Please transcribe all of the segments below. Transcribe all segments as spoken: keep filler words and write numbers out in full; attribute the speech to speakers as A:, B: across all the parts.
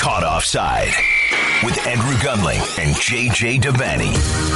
A: Caught Offside with Andrew Gunling and J J Devaney.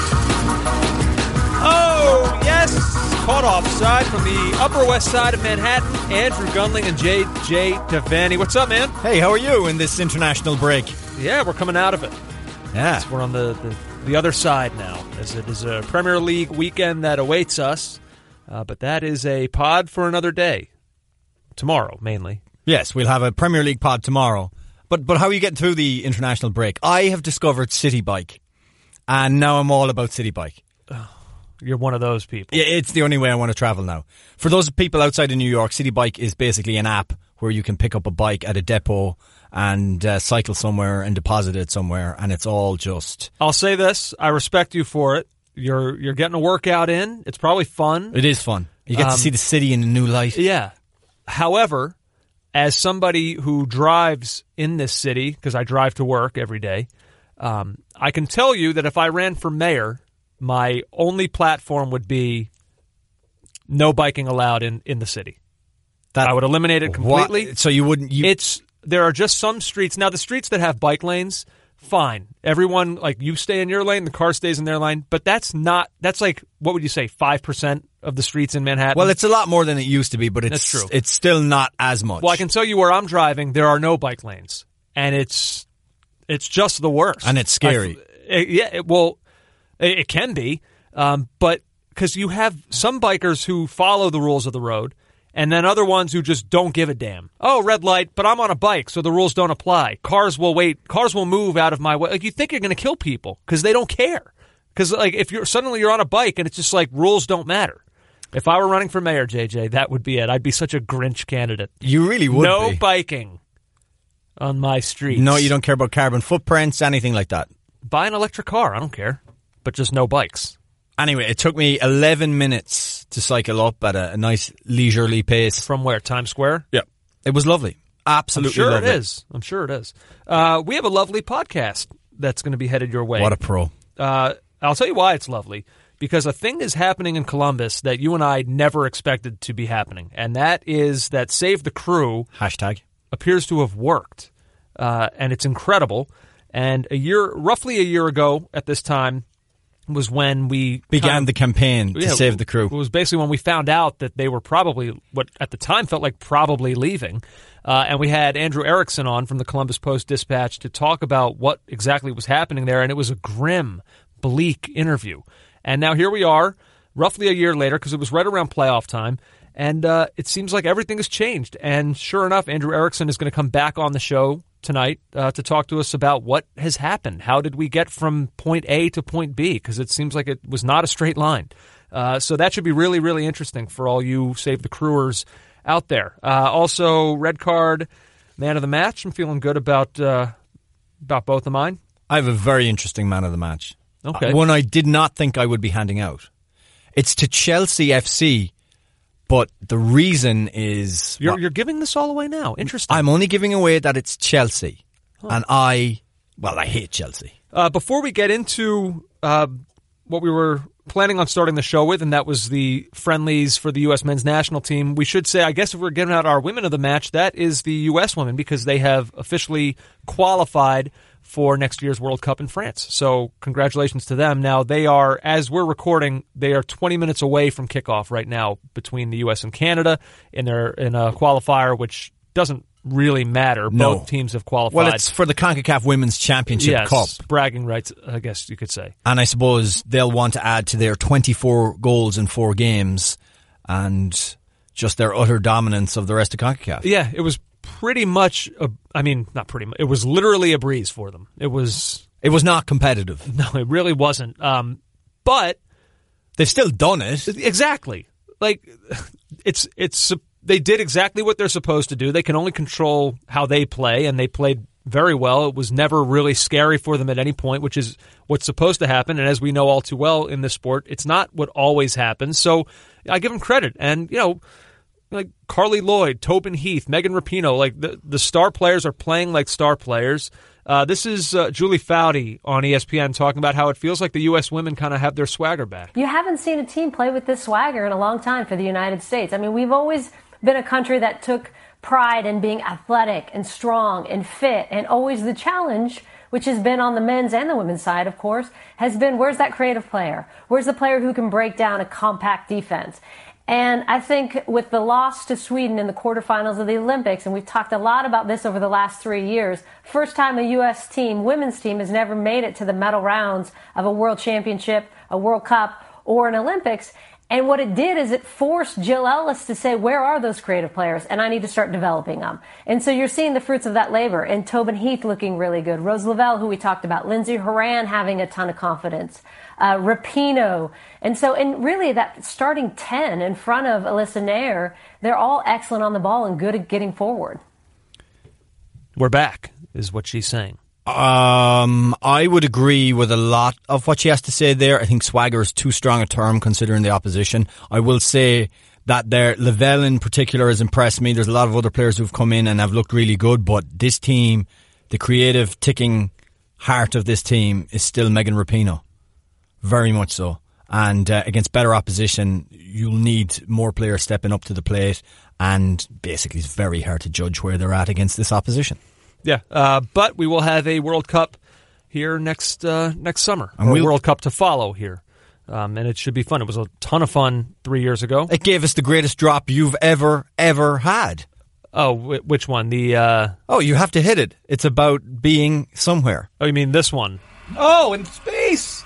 B: Oh, yes. Caught Offside from the Upper West Side of Manhattan. Andrew Gunling and J J Devaney. What's up, man?
C: Hey, how are you in this international break?
B: Yeah, we're coming out of it.
C: Yeah.
B: We're on the, the, the other side now, as it is a Premier League weekend that awaits us. Uh, but that is a pod for another day. Tomorrow, mainly.
C: Yes, we'll have a Premier League pod tomorrow. But but how are you getting through the international break? I have discovered City Bike, and now I'm all about City Bike.
B: Oh, you're one of those people.
C: Yeah, it's the only way I want to travel now. For those people outside of New York, City Bike is basically an app where you can pick up a bike at a depot and uh, cycle somewhere and deposit it somewhere, and it's all just...
B: I'll say this, I respect you for it. You're you're getting a workout in. It's probably fun.
C: It is fun. You get
B: um,
C: to see the city in a new light.
B: Yeah. However, as somebody who drives in this city, because I drive to work every day, um, I can tell you that if I ran for mayor, my only platform would be no biking allowed in, in the city. That I would eliminate it completely.
C: What? So you wouldn't... You...
B: It's there are just some streets. Now, the streets that have bike lanes... Fine. Everyone, like, you stay in your lane, the car stays in their lane, but that's not, that's like, what would you say, five percent of the streets in Manhattan?
C: Well, it's a lot more than it used to be, but it's,
B: that's true.
C: It's still not as much.
B: Well, I can tell you where I'm driving, there are no bike lanes, and it's, it's just the worst.
C: And it's scary.
B: I, yeah, it, well, it, it can be, um, but, because you have some bikers who follow the rules of the road, and then other ones who just don't give a damn. Oh, red light, but I'm on a bike, so the rules don't apply. Cars will wait. Cars will move out of my way. Like, you think you're going to kill people because they don't care. Because, like, if you're suddenly you're on a bike and it's just like rules don't matter. If I were running for mayor, J J, that would be it. I'd be such a Grinch candidate.
C: You really would
B: no
C: be.
B: No biking on my streets.
C: No, you don't care about carbon footprints, anything like that.
B: Buy an electric car. I don't care. But just no bikes.
C: Anyway, it took me eleven minutes to cycle up at a, a nice leisurely pace.
B: From where? Times Square?
C: Yeah. It was lovely. Absolutely
B: I'm sure
C: lovely.
B: it is. I'm sure it is. Uh, we have a lovely podcast that's going to be headed your way.
C: What a pro.
B: Uh, I'll tell you why it's lovely. Because a thing is happening in Columbus that you and I never expected to be happening. And that is that Save the Crew
C: Hashtag.
B: appears to have worked. Uh, and it's incredible. And a year, roughly a year ago at this time, was when we
C: began
B: kind of,
C: the campaign to
B: yeah,
C: save the crew.
B: It was basically when we found out that they were probably, what at the time felt like probably leaving. Uh, and we had Andrew Erickson on from the Columbus Post-Dispatch to talk about what exactly was happening there. And it was a grim, bleak interview. And now here we are, roughly a year later, because it was right around playoff time. And uh, it seems like everything has changed. And sure enough, Andrew Erickson is going to come back on the show tonight uh, to talk to us about what has happened. How did we get from point A to point B? Because it seems like it was not a straight line. Uh, so that should be really, really interesting for all you Save the Crewers out there. Uh, also, red card, man of the match. I'm feeling good about uh, about both of mine.
C: I have a very interesting man of the match.
B: Okay.
C: Uh, one I did not think I would be handing out. It's to Chelsea F C. But the reason is...
B: You're,
C: what,
B: you're giving this all away now. Interesting.
C: I'm only giving away that it's Chelsea. Huh. And I... Well, I hate Chelsea.
B: Uh, before we get into uh, what we were planning on starting the show with, and that was the friendlies for the U S men's national team, we should say, I guess if we're giving out our women of the match, that is the U S women, because they have officially qualified for next year's World Cup in France. So congratulations to them. Now, they are, as we're recording, they are twenty minutes away from kickoff right now between the U S and Canada in their in a qualifier, which doesn't really matter.
C: No.
B: Both teams have qualified.
C: Well, it's for the CONCACAF Women's Championship
B: yes,
C: Cup.
B: Bragging rights, I guess you could say.
C: And I suppose they'll want to add to their twenty-four goals in four games and just their utter dominance of the rest of CONCACAF.
B: Yeah, it was pretty much, a, I mean, not pretty much, it was literally a breeze for them. It was...
C: It was not competitive.
B: No, it really wasn't. Um, but...
C: They've still done it.
B: Exactly. Like, it's it's they did exactly what they're supposed to do. They can only control how they play, and they played very well. It was never really scary for them at any point, which is what's supposed to happen. And as we know all too well in this sport, it's not what always happens. So I give them credit. And, you know, like Carly Lloyd, Tobin Heath, Megan Rapinoe, like the, the star players are playing like star players. Uh, this is uh, Julie Foudy on E S P N talking about how it feels like the U S women kind of have their swagger back.
D: You haven't seen a team play with this swagger in a long time for the United States. I mean, we've always been a country that took pride in being athletic and strong and fit, and always the challenge, which has been on the men's and the women's side, of course, has been where's that creative player? Where's the player who can break down a compact defense? And I think with the loss to Sweden in the quarterfinals of the Olympics, and we've talked a lot about this over the last three years, first time a U S team, women's team, has never made it to the medal rounds of a World Championship, a World Cup, or an Olympics. And what it did is it forced Jill Ellis to say, where are those creative players? And I need to start developing them. And so you're seeing the fruits of that labor. And Tobin Heath looking really good. Rose Lavelle, who we talked about. Lindsey Horan having a ton of confidence. Uh, Rapinoe. And so, and really that starting ten in front of Alyssa Nair, they're all excellent on the ball and good at getting forward.
B: We're back, is what she's saying.
C: Um, I would agree with a lot of what she has to say there. I think swagger is too strong a term considering the opposition. I will say that there, Lavelle in particular has impressed me. There's a lot of other players who've come in and have looked really good, but this team, the creative ticking heart of this team is still Megan Rapinoe. Very much so. And uh, against better opposition, you'll need more players stepping up to the plate, and basically it's very hard to judge where they're at against this opposition.
B: Yeah, uh, but we will have a World Cup here next uh, next summer,
C: and
B: or
C: we'll,
B: a World Cup to follow here, um, and it should be fun. It was a ton of fun three years ago.
C: It gave us the greatest drop you've ever, ever had.
B: Oh, w- which one? The uh...
C: Oh, you have to hit it. It's about being somewhere.
B: Oh, you mean this one?
C: Oh, in space!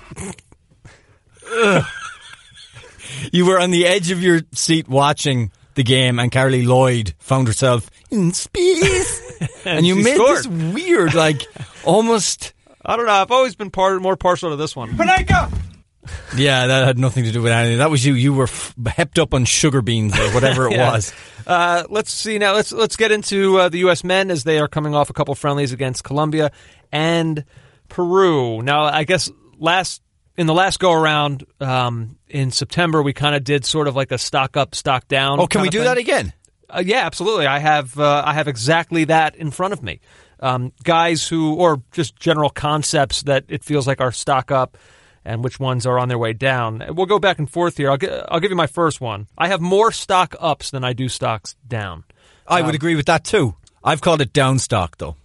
C: You were on the edge of your seat watching the game, and Carly Lloyd found herself in space. and, and you made
B: scored.
C: This weird, like, almost...
B: I don't know. I've always been part, more partial to this one.
C: Panenka! Yeah, that had nothing to do with anything. That was you. You were f- hepped up on sugar beans or whatever it
B: yeah.
C: was.
B: Uh, let's see now. Let's let's get into uh, the U S men as they are coming off a couple friendlies against Colombia and Peru. Now, I guess last in the last go around um, in September, we kind of did sort of like a stock up, stock down.
C: Oh, can we do
B: thing.
C: that again?
B: Uh, yeah, absolutely. I have uh, I have exactly that in front of me. Um, guys who, or just general concepts that it feels like are stock up, and which ones are on their way down. We'll go back and forth here. I'll, gi- I'll give you my first one. I have more stock ups than I do stocks down.
C: I
B: um,
C: would agree with that too. I've called it down stock though.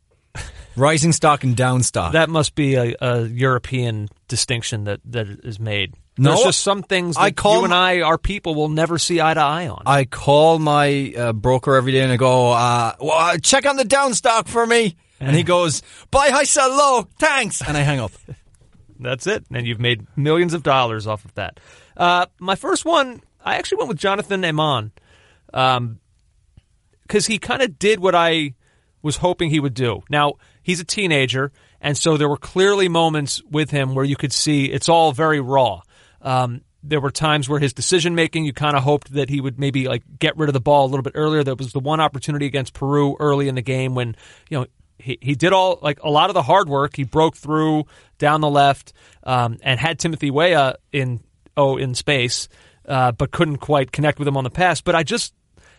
C: Rising stock and down stock.
B: That must be a, a European distinction that, that is made.
C: No,
B: There's just some things that
C: I call
B: you and I, our people, will never see eye to eye on.
C: I call my uh, broker every day and I go, uh, well, check on the down stock for me. And he goes, buy high, sell low, thanks. And I hang up.
B: That's it. And you've made millions of dollars off of that. Uh, my first one, I actually went with Jonathan Amon. Um, because he kind of did what I was hoping he would do. Now, he's a teenager, and so there were clearly moments with him where you could see it's all very raw. Um, there were times where his decision-making, you kind of hoped that he would maybe like get rid of the ball a little bit earlier. There was the one opportunity against Peru early in the game when, you know, He he did all like a lot of the hard work. He broke through down the left um, and had Timothy Weah in oh in space, uh, but couldn't quite connect with him on the pass. But I just,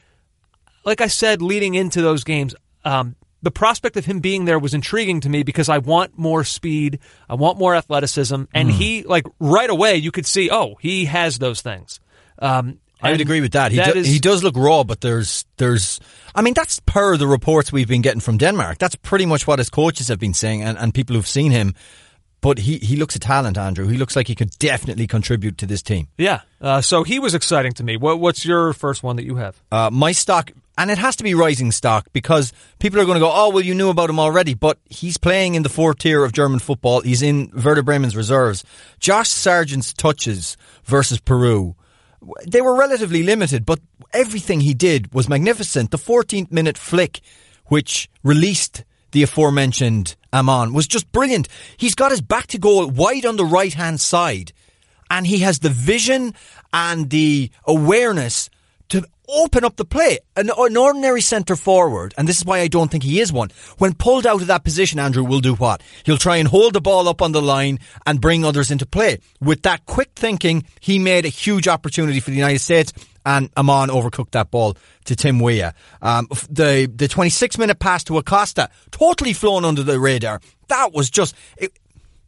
B: like I said, leading into those games, um, the prospect of him being there was intriguing to me because I want more speed, I want more athleticism, and mm. he like right away you could see oh he has those things. Um,
C: I would agree with that. He
B: that
C: do,
B: is,
C: he does look raw, but there's there's. I mean, that's per the reports we've been getting from Denmark. That's pretty much what his coaches have been saying, and, and people who've seen him. But he, he looks a talent, Andrew. He looks like he could definitely contribute to this team.
B: Yeah. Uh, so he was exciting to me. What, what's your first one that you have?
C: Uh, my stock, and it has to be rising stock because people are going to go, oh, well, you knew about him already. But he's playing in the fourth tier of German football. He's in Werder Bremen's reserves. Josh Sargent's touches versus Peru. They were relatively limited, but everything he did was magnificent. The fourteenth minute flick, which released the aforementioned Amon, was just brilliant. He's got his back to goal wide on the right-hand side, and he has the vision and the awareness to open up the play. An, an ordinary centre forward, and this is why I don't think he is one, when pulled out of that position, Andrew, will do what? He'll try and hold the ball up on the line and bring others into play. With that quick thinking, he made a huge opportunity for the United States, and Amon overcooked that ball to Tim Weah. Um, the the twenty-six minute pass to Acosta, totally flown under the radar. That was just... It,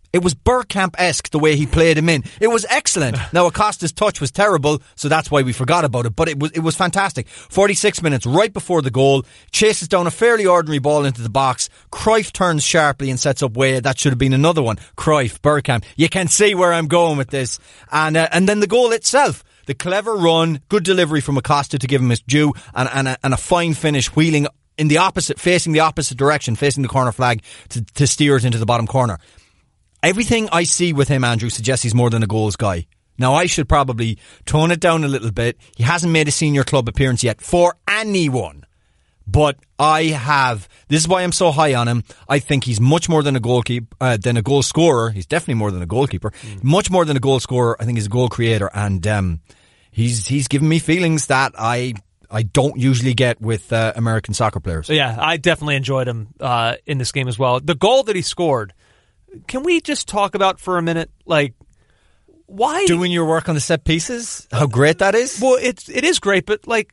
C: It was Bergkamp-esque the way he played him in. It was excellent. Now, Acosta's touch was terrible, so that's why we forgot about it. But it was it was fantastic. forty-six minutes, right before the goal, chases down a fairly ordinary ball into the box. Cruyff turns sharply and sets up Weah. That should have been another one. Cruyff, Bergkamp. You can see where I'm going with this. And uh, and then the goal itself. The clever run, good delivery from Acosta to give him his due, and, and, a, and a fine finish, wheeling in the opposite, facing the opposite direction, facing the corner flag to, to steer it into the bottom corner. Everything I see with him, Andrew, suggests he's more than a goals guy. Now, I should probably tone it down a little bit. He hasn't made a senior club appearance yet for anyone. But I have. This is why I'm so high on him. I think he's much more than a goalkeeper, uh, than a goal scorer. He's definitely more than a goalkeeper. Mm. Much more than a goal scorer. I think he's a goal creator. And um, he's he's given me feelings that I... I don't usually get with uh, American soccer players.
B: Yeah, I definitely enjoyed him uh, in this game as well. The goal that he scored, can we just talk about for a minute, like, why...
C: Doing your work on the set pieces? How great that is?
B: Well, it's, it is great, but, like,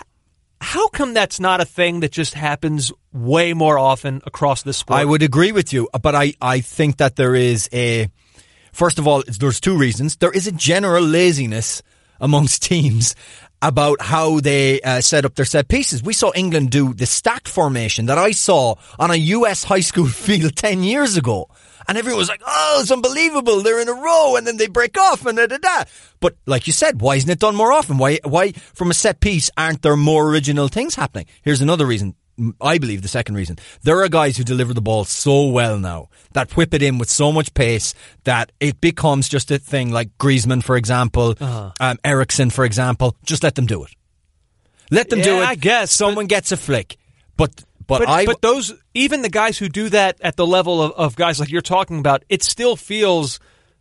B: how come that's not a thing that just happens way more often across the sport?
C: I would agree with you, but I, I think that there is a... First of all, there's two reasons. There is a general laziness amongst teams about how they uh, set up their set pieces. We saw England do the stacked formation that I saw on a U S high school field ten years ago. And everyone was like, oh, it's unbelievable. They're in a row and then they break off and da da da. But like you said, why isn't it done more often? Why, why from a set piece, aren't there more original things happening? Here's another reason. I believe the second reason. There are guys who deliver the ball so well now, that whip it in with so much pace that it becomes just a thing like Griezmann, for example, uh-huh. um, Eriksen, for example. Just let them do it. Let them
B: yeah,
C: do it.
B: I guess.
C: Someone
B: but,
C: gets a flick. But but,
B: but
C: I...
B: But those, even the guys who do that at the level of, of guys like you're talking about, it still feels,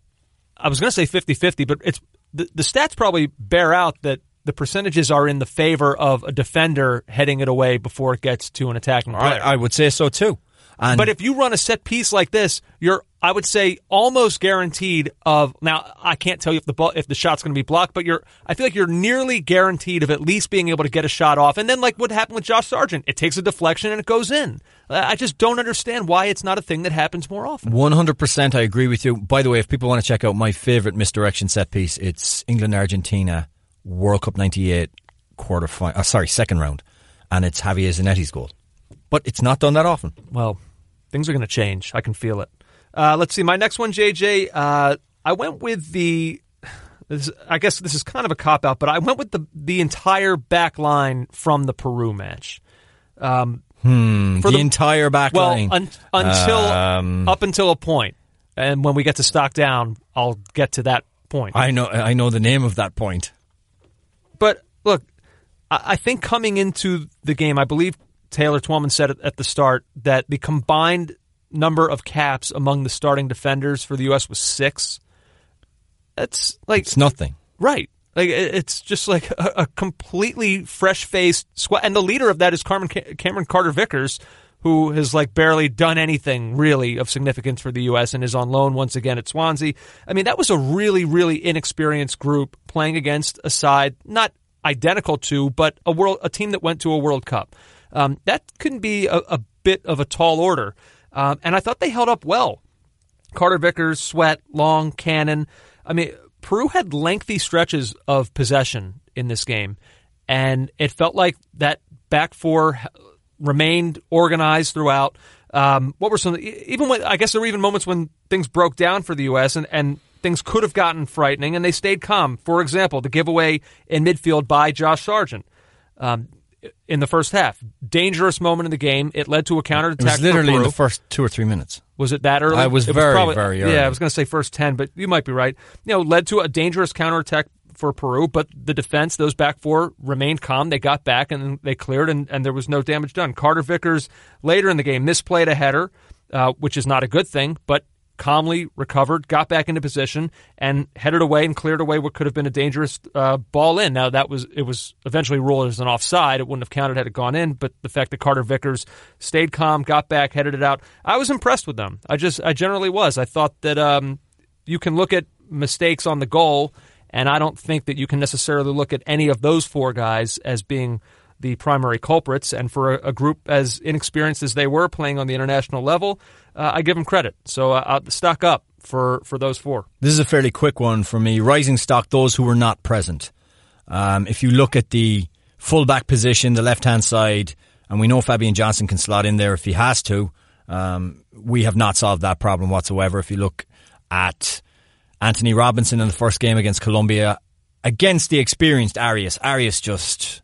B: I was going to say fifty-fifty, but it's the, the stats probably bear out that the percentages are in the favor of a defender heading it away before it gets to an attacking player.
C: I, I would say so too. And
B: but if you run a set piece like this, you're, I would say, almost guaranteed of. Now, I can't tell you if the ball, if the shot's going to be blocked, but you're. I feel like you're nearly guaranteed of at least being able to get a shot off. And then, like what happened with Josh Sargent, it takes a deflection and it goes in. I just don't understand why it's not a thing that happens more often.
C: one hundred percent, I agree with you. By the way, if people want to check out my favorite misdirection set piece, it's England Argentina. World Cup ninety-eight quarter final, oh, sorry, second round, and it's Javier Zanetti's goal. But it's not done that often.
B: Well, things are going to change. I can feel it. Uh, let's see. My next one, J J, uh, I went with the, this, I guess this is kind of a cop-out, but I went with the, the entire back line from the Peru match. Um,
C: hmm, for the, the entire back
B: well,
C: line?
B: Un, until,
C: um,
B: up until a point. And when we get to stock down, I'll get to that point.
C: I know, I know the name of that point.
B: But, look, I think coming into the game, I believe Taylor Twellman said at the start that the combined number of caps among the starting defenders for the U S was six. That's like...
C: It's nothing.
B: Right. Like it's just like a, a completely fresh-faced squad. And the leader of that is Carmen, Cameron Carter-Vickers, who has like barely done anything really of significance for the U S and is on loan once again at Swansea. I mean, that was a really, really inexperienced group playing against a side not identical to, but a world, a team that went to a World Cup. Um, that can be a, a bit of a tall order, um, and I thought they held up well. Carter-Vickers, Sweat, Long, Cannon. I mean, Peru had lengthy stretches of possession in this game, and it felt like that back four remained organized throughout. Um, what were some, even when, I guess there were even moments when things broke down for the U S and, and things could have gotten frightening and they stayed calm. For example, the giveaway in midfield by Josh Sargent um, in the first half. Dangerous moment in the game. It led to a counterattack.
C: It was literally
B: for Peru.
C: in the first two or three minutes.
B: Was it that early?
C: I was
B: it
C: very,
B: was probably,
C: very early.
B: Yeah, I was going to say first ten, but you might be right. You know, led to a dangerous counterattack for Peru, but the defense, those back four, remained calm. They got back and they cleared, and, and there was no damage done. Carter-Vickers, later in the game, misplayed a header, uh, which is not a good thing, but calmly recovered, got back into position, and headed away and cleared away what could have been a dangerous uh, ball in. Now, that was it was eventually ruled as an offside. It wouldn't have counted had it gone in, but the fact that Carter-Vickers stayed calm, got back, headed it out, I was impressed with them. I just, I generally was. I thought that um, you can look at mistakes on the goal, and I don't think that you can necessarily look at any of those four guys as being the primary culprits. And for a, a group as inexperienced as they were playing on the international level, uh, I give them credit. So uh, I'll stock up for, for those four.
C: This is a fairly quick one for me. Rising stock, those who were not present. Um, if you look at the fullback position, the left-hand side, and we know Fabian Johnson can slot in there if he has to, um, we have not solved that problem whatsoever. If you look at Anthony Robinson in the first game against Colombia, against the experienced Arias, Arias just...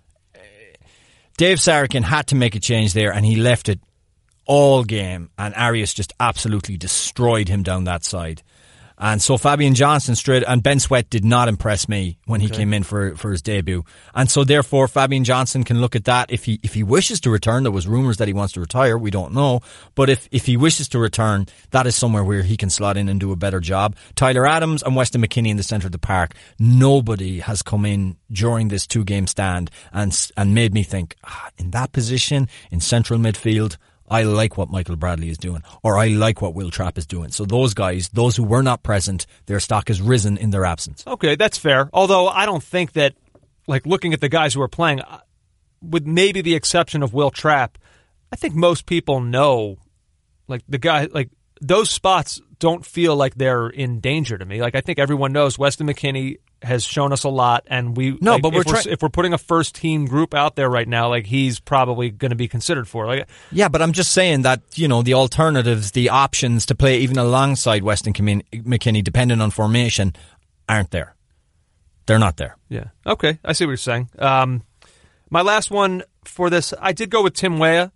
C: Dave Sarakin had to make a change there, and he left it all game, and Arias just absolutely destroyed him down that side. And so Fabian Johnson straight, and Ben Sweat did not impress me when he okay. came in for for his debut. And so therefore Fabian Johnson can look at that if he if he wishes to return. There was rumours that he wants to retire, we don't know. But if, if he wishes to return, that is somewhere where he can slot in and do a better job. Tyler Adams and Weston McKennie in the centre of the park. Nobody has come in during this two game stand and and made me think, ah, in that position, in central midfield, I like what Michael Bradley is doing, or I like what Will Trapp is doing. So those guys, those who were not present, their stock has risen in their absence.
B: Okay, that's fair. Although I don't think that, like looking at the guys who are playing, with maybe the exception of Will Trapp, I think most people know, like the guy, like those spots don't feel like they're in danger to me. Like I think everyone knows Weston McKennie has shown us a lot, and we
C: no,
B: like,
C: but we're
B: if,
C: try-
B: we're if we're putting a first team group out there right now, like he's probably going to be considered for. Like,
C: yeah, but I'm just saying that you know the alternatives, the options to play even alongside Weston McKennie, depending on formation, aren't there. They're not there.
B: Yeah. Okay, I see what you're saying. Um, my last one for this, I did go with Tim Weah.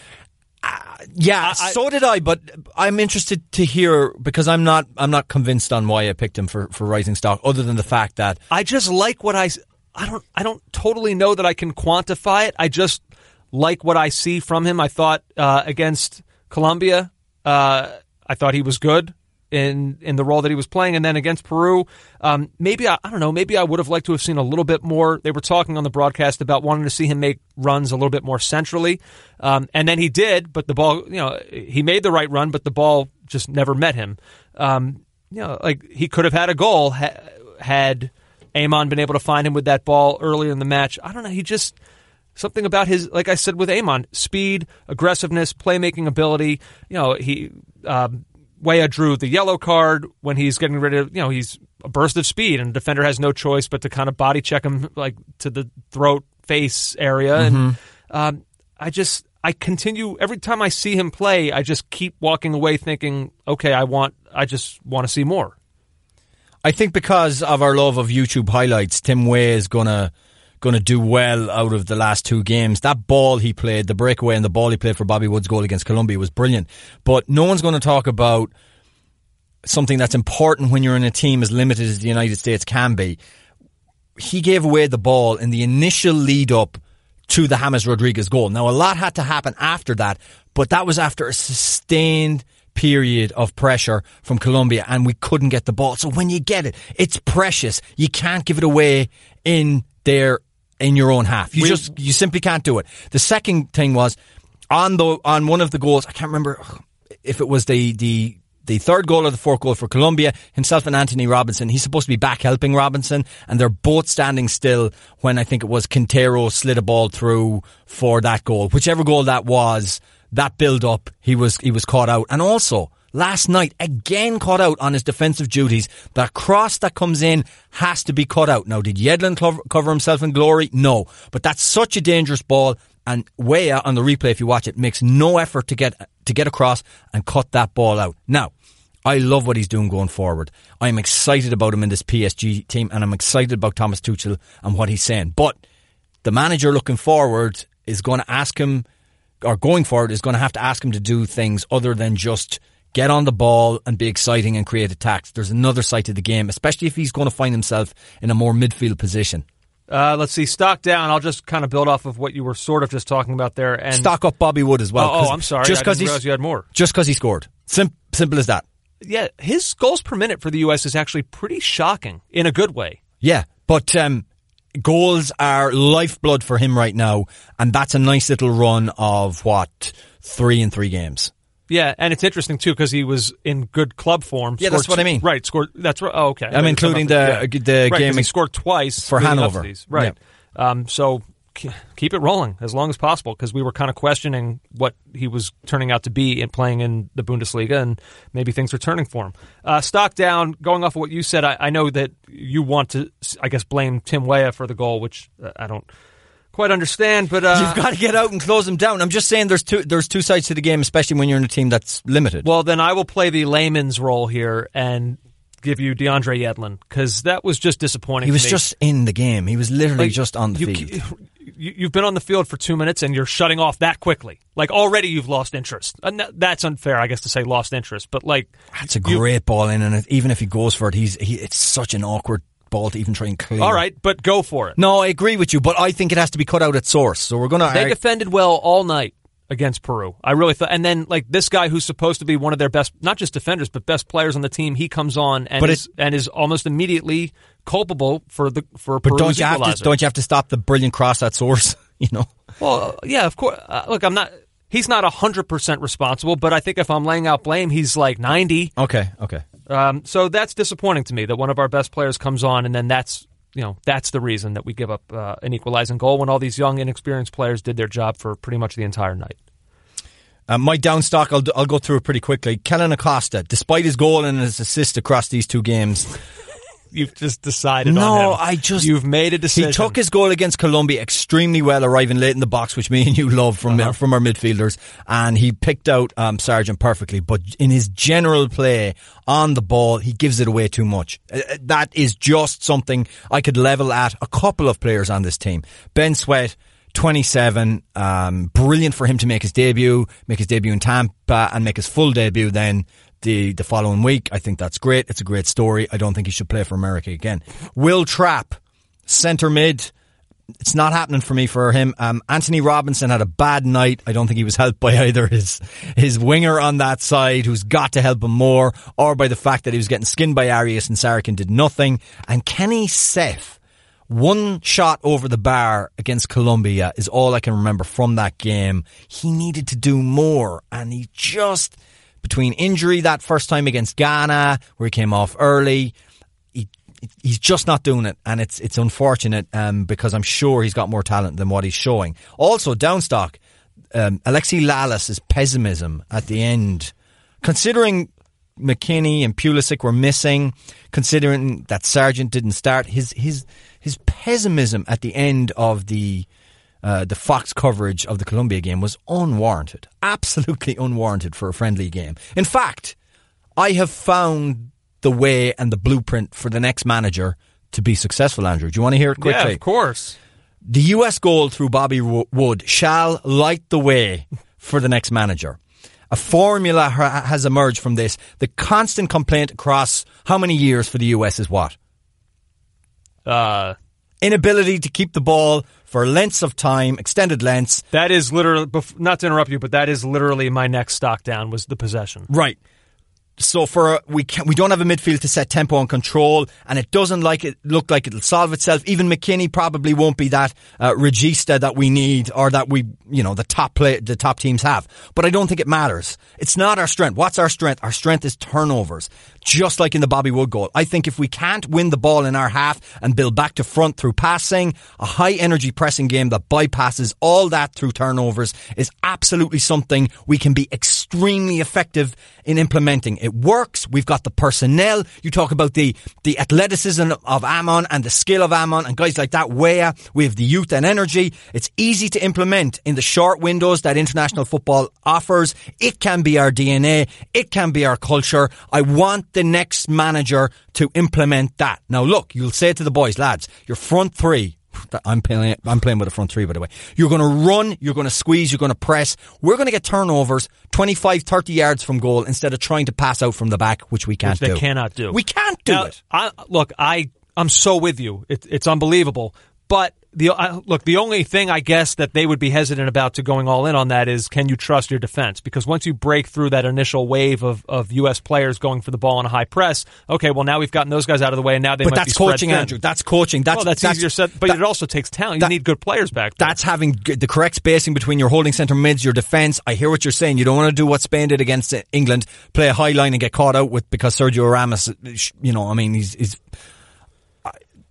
C: Uh, yeah,
B: I,
C: so did I, but I'm interested to hear because I'm not I'm not convinced on why I picked him for, for rising stock, other than the fact that
B: I just like what I I don't I don't totally know that I can quantify it. I just like what I see from him. I thought uh, against Colombia, uh, I thought he was good in in the role that he was playing, and then against Peru, um, maybe I, I don't know. Maybe I would have liked to have seen a little bit more. They were talking on the broadcast about wanting to see him make runs a little bit more centrally, um, and then he did. But the ball, you know, he made the right run, but the ball just never met him. Um, you know, like he could have had a goal ha- had Amon been able to find him with that ball earlier in the match. I don't know. He just something about his, like I said with Amon, speed, aggressiveness, playmaking ability. You know, he. Um, Weah drew the yellow card when he's getting ready to, you know, he's a burst of speed and the defender has no choice but to kind of body check him like to the throat, face area. Mm-hmm. And um, I just, I continue, every time I see him play, I just keep walking away thinking, okay, I want, I just want to see more.
C: I think because of our love of YouTube highlights, Tim Weah is going to going to do well out of the last two games. That ball he played, the breakaway and the ball he played for Bobby Wood's goal against Colombia was brilliant. But no one's going to talk about something that's important when you're in a team as limited as the United States can be. He gave away the ball in the initial lead up to the James Rodriguez goal. Now, a lot had to happen after that, but that was after a sustained period of pressure from Colombia, and we couldn't get the ball. So when you get it, it's precious. You can't give it away in their in your own half. You we, just you simply can't do it. The second thing was on the on one of the goals, I can't remember if it was the the the third goal or the fourth goal for Colombia, himself and Anthony Robinson, he's supposed to be back helping Robinson, and they're both standing still when I think it was Quintero slid a ball through for that goal. Whichever goal that was, that build up, he was he was caught out. And also last night, again caught out on his defensive duties. That cross that comes in has to be cut out. Now, did Yedlin cover, cover himself in glory? No. But that's such a dangerous ball, and Weah, on the replay, if you watch it, makes no effort to get to get across and cut that ball out. Now, I love what he's doing going forward. I'm excited about him in this P S G team, and I'm excited about Thomas Tuchel and what he's saying. But the manager looking forward is going to ask him, or going forward, is going to have to ask him to do things other than just get on the ball and be exciting and create attacks. There's another side to the game, especially if he's going to find himself in a more midfield position.
B: Uh, let's see, stock down. I'll just kind of build off of what you were sort of just talking about there. And
C: stock up Bobby Wood as well.
B: Oh, oh I'm sorry. Just I didn't realize you had more.
C: Just because he scored. Sim- simple as that.
B: Yeah, his goals per minute for the U S is actually pretty shocking in a good way.
C: Yeah, but um, goals are lifeblood for him right now, and that's a nice little run of, what, three in three games.
B: Yeah, and it's interesting, too, because he was in good club form.
C: Yeah, that's what
B: two,
C: I mean.
B: Right, scored, that's right. Oh, okay.
C: I'm including the,
B: yeah.
C: the
B: right,
C: game
B: he scored twice
C: for Hanover.
B: Right.
C: Yeah.
B: Um, so keep it rolling as long as possible, because we were kind of questioning what he was turning out to be in playing in the Bundesliga, and maybe things are turning for him. Uh, stock down, going off of what you said, I, I know that you want to, I guess, blame Tim Weah for the goal, which uh, I don't quite understand, but uh,
C: you've got to get out and close them down. I'm just saying there's two there's two sides to the game, especially when you're in a team that's limited.
B: Well, then I will play the layman's role here and give you DeAndre Yedlin, because that was just disappointing.
C: He was
B: to me.
C: just in the game. He was literally
B: like,
C: just on the
B: you,
C: field.
B: You, you've been on the field for two minutes and you're shutting off that quickly. Like, already you've lost interest. And that's unfair, I guess, to say lost interest. But like,
C: that's a great you, ball in, and it, even if he goes for it, he's he, it's such an awkward ball to even try and clear.
B: All right, but go for it.
C: No, I agree with you, but I think it has to be cut out at source. So we're gonna.
B: They
C: argue.
B: defended well all night against Peru. I really thought, and then like this guy who's supposed to be one of their best, not just defenders, but best players on the team, he comes on and
C: but
B: is
C: it,
B: and is almost immediately culpable for the for
C: but
B: Peru's
C: don't you
B: equalizer.
C: have to don't you have to stop the brilliant cross at source? You know.
B: Well, yeah, of course. Uh, look, I'm not. He's not a hundred percent responsible, but I think if I'm laying out blame, he's like ninety.
C: Okay, okay.
B: Um, so that's disappointing to me that one of our best players comes on, and then that's. You know, that's the reason that we give up uh, an equalizing goal when all these young, inexperienced players did their job for pretty much the entire night.
C: Uh, my down stock, I'll, I'll go through it pretty quickly. Kellen Acosta, despite his goal and his assist across these two games.
B: You've just decided
C: no,
B: on him.
C: No, I just...
B: You've made a decision.
C: He took his goal against Colombia extremely well, arriving late in the box, which me and you love from uh-huh. from our midfielders, and he picked out um, Sargent perfectly. But in his general play on the ball, he gives it away too much. Uh, that is just something I could level at a couple of players on this team. Ben Sweat, twenty-seven, um, brilliant for him to make his debut, make his debut in Tampa, and make his full debut then the the following week. I think that's great. It's a great story. I don't think he should play for America again. Will Trapp, centre mid. It's not happening for me for him. Um, Anthony Robinson had a bad night. I don't think he was helped by either his his winger on that side, who's got to help him more, or by the fact that he was getting skinned by Arias and Sarkin did nothing. And Kenny Seth, one shot over the bar against Colombia is all I can remember from that game. He needed to do more, and he just... Between injury that first time against Ghana, where he came off early, he he's just not doing it, and it's it's unfortunate um, because I'm sure he's got more talent than what he's showing. Also, downstock, um, Alexi Lalas's pessimism at the end, considering McKinney and Pulisic were missing, considering that Sargent didn't start, his his his pessimism at the end of the. Uh, the Fox coverage of the Colombia game was unwarranted. Absolutely unwarranted for a friendly game. In fact, I have found the way and the blueprint for the next manager to be successful, Andrew. Do you want to hear it quickly?
B: Yeah, of course.
C: The U S goal through Bobby Wood shall light the way for the next manager. A formula ha- has emerged from this. The constant complaint across how many years for the U S is what?
B: Uh...
C: Inability to keep the ball for lengths of time, extended lengths.
B: That is literally, not to interrupt you, but that is literally my next stock down was the possession.
C: Right. So for we can, we don't have a midfield to set tempo and control, and it doesn't like it look like it'll solve itself. Even McKinney probably won't be that uh, regista that we need, or that we, you know, the top play the top teams have. But I don't think it matters. It's not our strength. What's our strength? Our strength is turnovers, just like in the Bobby Wood goal. I think if we can't win the ball in our half and build back to front through passing, a high energy pressing game that bypasses all that through turnovers is absolutely something we can be extremely effective in implementing. It works. We've got the personnel. You talk about the, the athleticism of Amon and the skill of Amon and guys like that. Weah. We have the youth and energy. It's easy to implement in the short windows that international football offers. It can be our D N A. It can be our culture. I want the next manager to implement that. Now look, you'll say to the boys, lads, your front three, I'm playing, I'm playing with a front three, by the way. You're going to run, you're going to squeeze, you're going to press. We're going to get turnovers twenty-five, thirty yards from goal instead of trying to pass out from the back, which we can't
B: which they
C: do.
B: cannot do.
C: We can't do
B: now,
C: it.
B: I, look, I, I'm so with you. It, it's unbelievable. But the I, look, the only thing I guess that they would be hesitant about to going all in on that is, can you trust your defense? Because once you break through that initial wave of, of U S players going for the ball on a high press, okay, well now we've gotten those guys out of the way, and now they
C: but
B: might
C: that's
B: be spread
C: coaching,
B: thin.
C: Andrew. That's coaching. That's
B: well, that's,
C: that's
B: easier said, but
C: that,
B: it also takes talent. You
C: that,
B: need good players back there.
C: That's having the correct spacing between your holding centre mids, your defence. I hear what you're saying. You don't want to do what Spain did against England, play a high line and get caught out with because Sergio Ramos. You know, I mean, he's. he's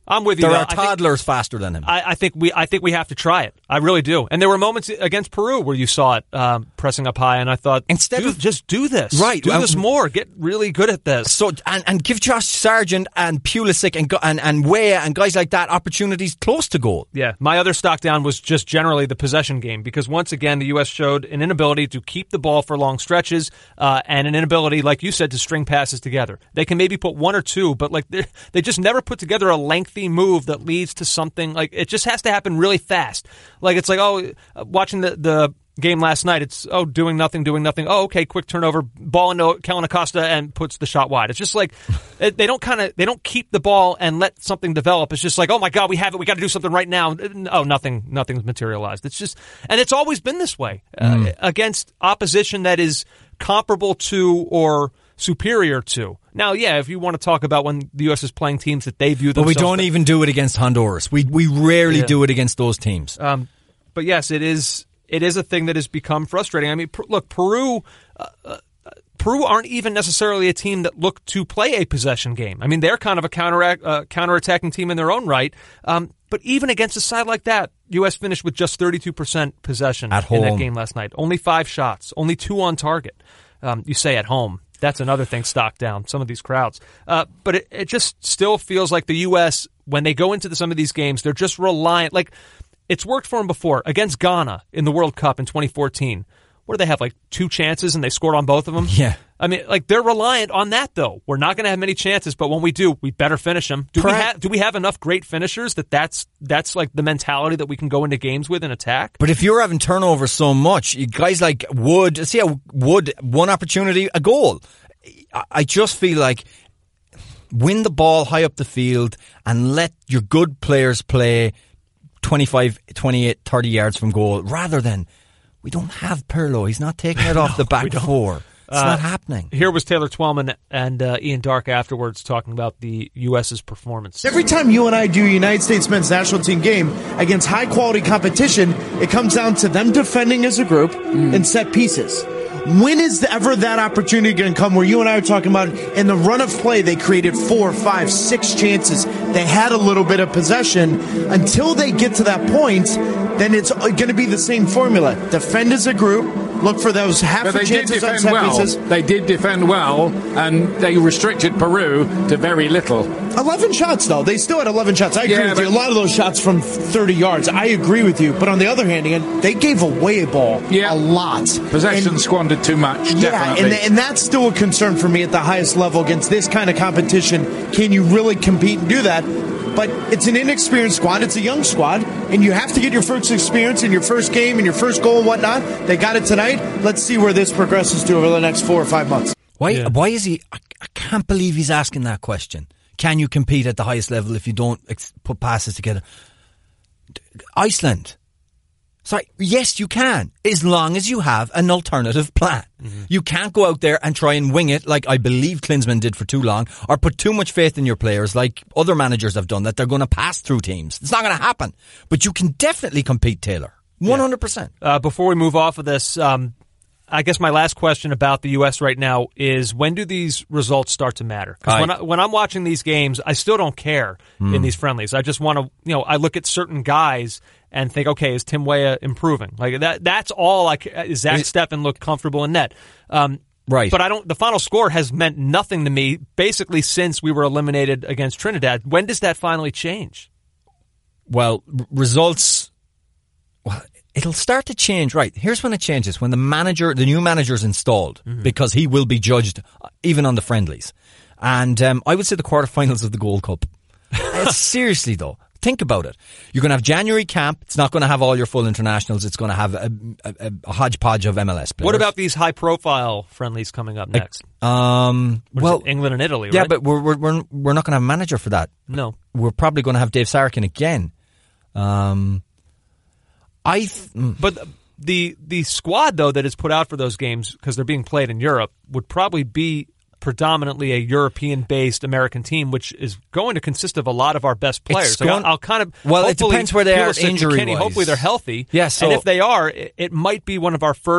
B: I'm with you.
C: There
B: though.
C: are toddlers think, faster than him.
B: I, I think we I think we have to try it. I really do. And there were moments against Peru where you saw it um, pressing up high, and I thought, instead of just do this,
C: right,
B: do
C: um,
B: this more, get really good at this.
C: So and, and give Josh Sargent and Pulisic and and and Weah and guys like that opportunities close to goal.
B: Yeah, my other stock down was just generally the possession game, because once again the U S showed an inability to keep the ball for long stretches uh, and an inability, like you said, to string passes together. They can maybe put one or two, but like they just never put together a lengthy move that leads to something. Like it just has to happen really fast. Like it's like, oh, watching the, the game last night, it's, oh, doing nothing, doing nothing. Oh, okay, quick turnover, ball into Kellen Acosta and puts the shot wide. It's just like it, they don't kind of, they don't keep the ball and let something develop. It's just like, oh my God, we have it. We got to do something right now. Oh, nothing, nothing's materialized. It's just, and it's always been this way mm. uh, against opposition that is comparable to or superior to. Now, yeah, if you want to talk about when the U S is playing teams that they view themselves...
C: But we don't
B: that,
C: even do it against Honduras. We we rarely
B: yeah.
C: do it against those teams.
B: Um, but yes, it is it is a thing that has become frustrating. I mean, per, look, Peru... Uh, uh, Peru aren't even necessarily a team that look to play a possession game. I mean, they're kind of a counter uh, counterattacking team in their own right. Um, but even against a side like that, U S finished with just thirty-two percent possession
C: at home
B: in that game last night. Only five shots, only two on target. Um, you say at home. That's another thing, stock down, some of these crowds. Uh, but it, it just still feels like the U S, when they go into the, some of these games, they're just reliant. Like, it's worked for them before. Against Ghana in the World Cup in twenty fourteen. What do they have, like two chances and they scored on both of them?
C: Yeah.
B: I mean, like, they're reliant on that, though. We're not going to have many chances, but when we do, we better finish them. Do, we, ha- do we have enough great finishers that that's, that's like the mentality that we can go into games with and attack?
C: But if you're having turnovers so much, you guys like Wood, see how Wood, one opportunity, a goal. I just feel like win the ball high up the field and let your good players play twenty-five, twenty-eight, thirty yards from goal, rather than, we don't have Pirlo. He's not taking it off no, the back four. It's uh, not happening.
B: Here was Taylor Twellman and uh, Ian Darke afterwards talking about the U S's performance.
E: Every time you and I do a United States men's national team game against high-quality competition, it comes down to them defending as a group mm. and set pieces. When is ever that opportunity going to come where you and I are talking about in the run of play, they created four, five, six chances. They had a little bit of possession. Until they get to that point, then it's going to be the same formula. Defend as a group. Look for those half
F: but they
E: chances
F: did defend
E: on set
F: well.
E: pieces.
F: They did defend well, and they restricted Peru to very little.
E: eleven shots, though. They still had eleven shots. I agree
F: yeah,
E: with you. A lot of those shots from thirty yards. I agree with you. But on the other hand, again, they gave away a ball
F: yeah.
E: a lot.
F: Possession
E: and,
F: squandered too much,
E: yeah,
F: definitely.
E: And, and that's still a concern for me at the highest level against this kind of competition. Can you really compete and do that? But it's an inexperienced squad. It's a young squad. And you have to get your first experience in your first game and your first goal and whatnot. They got it tonight. Let's see where this progresses to over the next four or five months.
C: Why
B: yeah.
C: Why is he... I, I can't believe he's asking that question. Can you compete at the highest level if you don't ex- put passes together? Iceland. Sorry, yes, you can, as long as you have an alternative plan. Mm-hmm. You can't go out there and try and wing it like I believe Klinsmann did for too long, or put too much faith in your players like other managers have done, that they're going to pass through teams. It's not going to happen. But you can definitely compete, Taylor. one hundred percent.
B: Yeah. Uh, before we move off of this, um, I guess my last question about the U S right now is, when do these results start to matter? Because when, I, when I'm watching these games, I still don't care mm. in these friendlies. I just want to, you know, I look at certain guys and think, okay, is Tim Weah improving? Like that. That's all. I is Zach Steffen look comfortable in net? Um,
C: right.
B: But I don't. The final score has meant nothing to me basically since we were eliminated against Trinidad. When does that finally change?
C: Well, r- results. Well, it'll start to change. Right. Here's when it changes: when the manager, the new manager, is installed, mm-hmm. because he will be judged even on the friendlies. And um, I would say the quarterfinals of the Gold Cup. Seriously, though. Think about it. You're going to have January camp. It's not going to have all your full internationals. It's going to have a, a, a hodgepodge of M L S players.
B: What about these high-profile friendlies coming up next?
C: Um, well,
B: England and Italy, right?
C: Yeah, but we're we're we're not going to have a manager for that.
B: No,
C: we're probably going to have Dave Sarkin again. Um, I. Th-
B: but the the squad though that is put out for those games, because they're being played in Europe, would probably be predominantly a European-based American team, which is going to consist of a lot of our best players. Like
C: going,
B: I'll, I'll kind of
C: well, it depends where they are injury-wise.
B: Hopefully they're healthy.
C: Yeah, so,
B: and if they are, it, it might be one of our first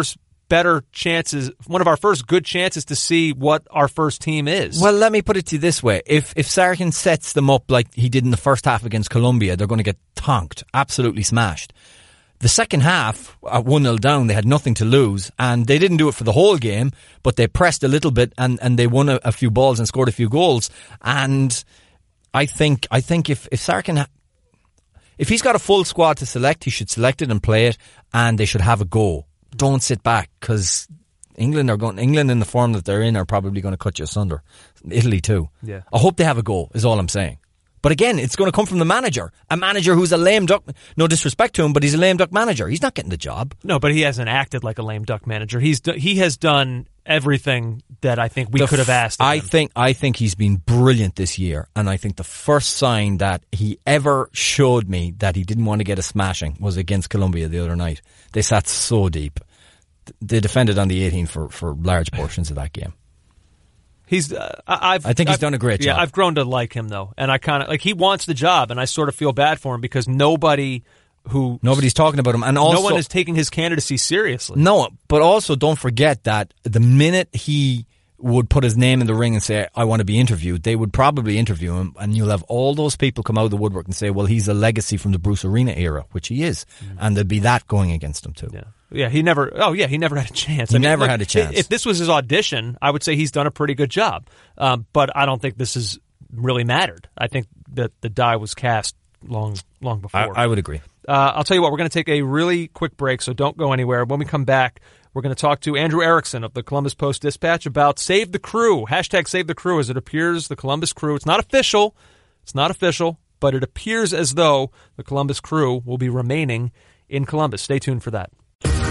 B: better chances, one of our first good chances to see what our first team is.
C: Well, let me put it to you this way. If if Sarkin sets them up like he did in the first half against Colombia, they're going to get tonked, absolutely smashed. The second half, at one nil down, they had nothing to lose, and they didn't do it for the whole game, but they pressed a little bit, and, and they won a, a few balls and scored a few goals. And I think I think if, if Sarkin, if he's got a full squad to select, he should select it and play it, and they should have a go. Don't sit back, because England are going. England in the form that they're in are probably going to cut you asunder. Italy too.
B: Yeah.
C: I hope they have a go, is all I'm saying. But again, it's going to come from the manager. A manager who's a lame duck. No disrespect to him, but he's a lame duck manager. He's not getting the job.
B: No, but he hasn't acted like a lame duck manager. He's do, he has done everything that I think we
C: The
B: could have asked of
C: I
B: him.
C: think I think he's been brilliant this year, and I think the first sign that he ever showed me that he didn't want to get a smashing was against Colombia the other night. They sat so deep. They defended on the eighteen for, for large portions of that game.
B: He's. Uh, I've.
C: I think he's
B: I've,
C: done a great
B: yeah,
C: job.
B: I've grown to like him though, and I kind of like. He wants the job, and I sort of feel bad for him because nobody who
C: Nobody's talking about him, and also
B: no one is taking his candidacy seriously.
C: No, but also don't forget that the minute he would put his name in the ring and say, I want to be interviewed, they would probably interview him, and you'll have all those people come out of the woodwork and say, well, he's a legacy from the Bruce Arena era, which he is. Mm. And there'd be that going against him too.
B: Yeah. Yeah, he never. Oh, yeah, he never had a chance.
C: He
B: I mean,
C: never
B: look,
C: had a chance.
B: If this was his audition, I would say he's done a pretty good job. Um, but I don't think this has really mattered. I think that the die was cast long, long before.
C: I, I would agree.
B: Uh, I'll tell you what. We're going to take a really quick break, so don't go anywhere. When we come back, we're going to talk to Andrew Erickson of the Columbus Post-Dispatch about Save the Crew. Hashtag Save the Crew. As it appears, the Columbus Crew. It's not official. It's not official, but it appears as though the Columbus Crew will be remaining in Columbus. Stay tuned for that.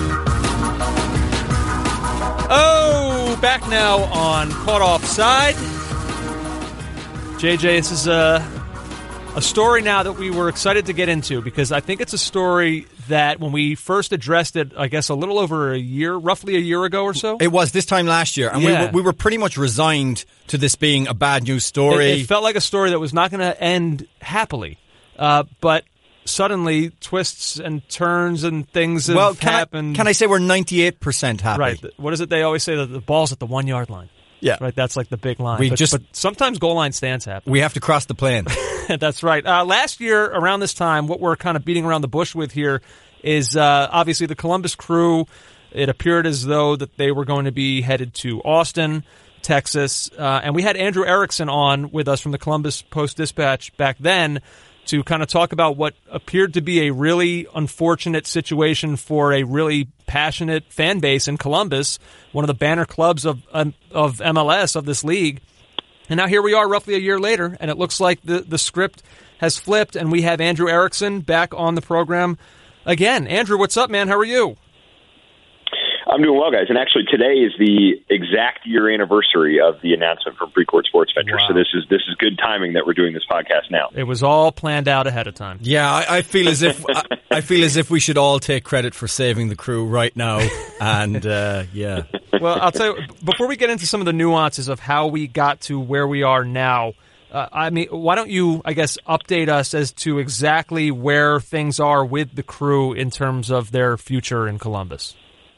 B: Oh, back now on Caught Offside. J J, this is a, a story now that we were excited to get into because I think it's a story that when we first addressed it, I guess a little over a year, roughly a year ago or so.
C: It was this time last year, and
B: Yeah.
C: we, were, we were pretty much resigned to this being a bad news story.
B: It, it felt like a story that was not going to end happily, uh, but suddenly twists and turns and things have
C: well, can
B: happened.
C: I, can I say we're ninety-eight percent happy?
B: Right. What is it they always say? That the ball's at the one-yard line.
C: Yeah.
B: Right, that's like the big line.
C: We
B: but,
C: just-
B: but sometimes goal line stands happen.
C: We have to cross the plane.
B: That's right. Uh, last year, around this time, what we're kind of beating around the bush with here is uh, obviously the Columbus Crew. It appeared as though that they were going to be headed to Austin, Texas. Uh, and we had Andrew Erickson on with us from the Columbus Post-Dispatch back then to kind of talk about what appeared to be a really unfortunate situation for a really passionate fan base in Columbus, one of the banner clubs of um, of M L S, of this league. And now here we are roughly a year later, and it looks like the, the script has flipped, and we have Andrew Erickson back on the program again. Andrew, what's up, man? How are you?
G: I'm doing well, guys. And actually, today is the exact year anniversary of the announcement from Precourt Sports Ventures.
B: Wow.
G: So this is this is good timing that we're doing this podcast now.
B: It was all planned out ahead of time.
C: Yeah, I, I feel as if I, I feel as if we should all take credit for saving the crew right now. And uh, yeah,
B: Well, I'll tell you, before we get into some of the nuances of how we got to where we are now, uh, I mean, why don't you, I guess, update us as to exactly where things are with the Crew in terms of their future in Columbus?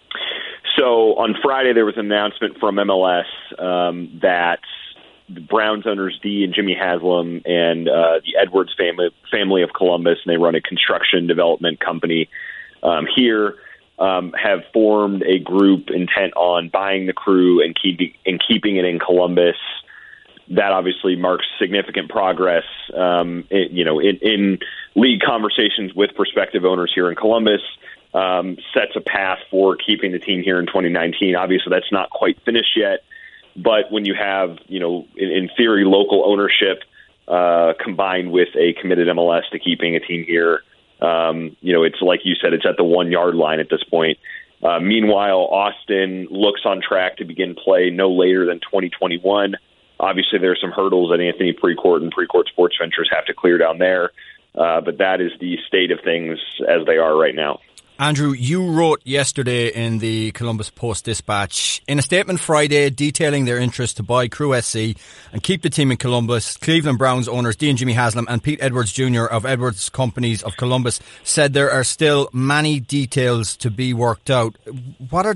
G: So on Friday, there was an announcement from M L S um, that the Browns owners Dee and Jimmy Haslam and uh, the Edwards family family of Columbus, and they run a construction development company um, here, um, have formed a group intent on buying the Crew and keeping and keeping it in Columbus. That obviously marks significant progress, um, in, you know, in, in league conversations with prospective owners here in Columbus. Um, sets a path for keeping the team here in twenty nineteen. Obviously, that's not quite finished yet, but when you have, you know, in, in theory, local ownership uh, combined with a committed M L S to keeping a team here, um, you know, it's like you said, it's at the one-yard line at this point. Uh, meanwhile, Austin looks on track to begin play no later than twenty twenty-one. Obviously, there are some hurdles that Anthony Precourt and Precourt Sports Ventures have to clear down there, uh, but that is the state of things as they are right now.
C: Andrew, you wrote yesterday in the Columbus Post-Dispatch, in a statement Friday detailing their interest to buy Crew S C and keep the team in Columbus, Cleveland Browns owners Dee and Jimmy Haslam and Pete Edwards Junior of Edwards Companies of Columbus said there are still many details to be worked out. What are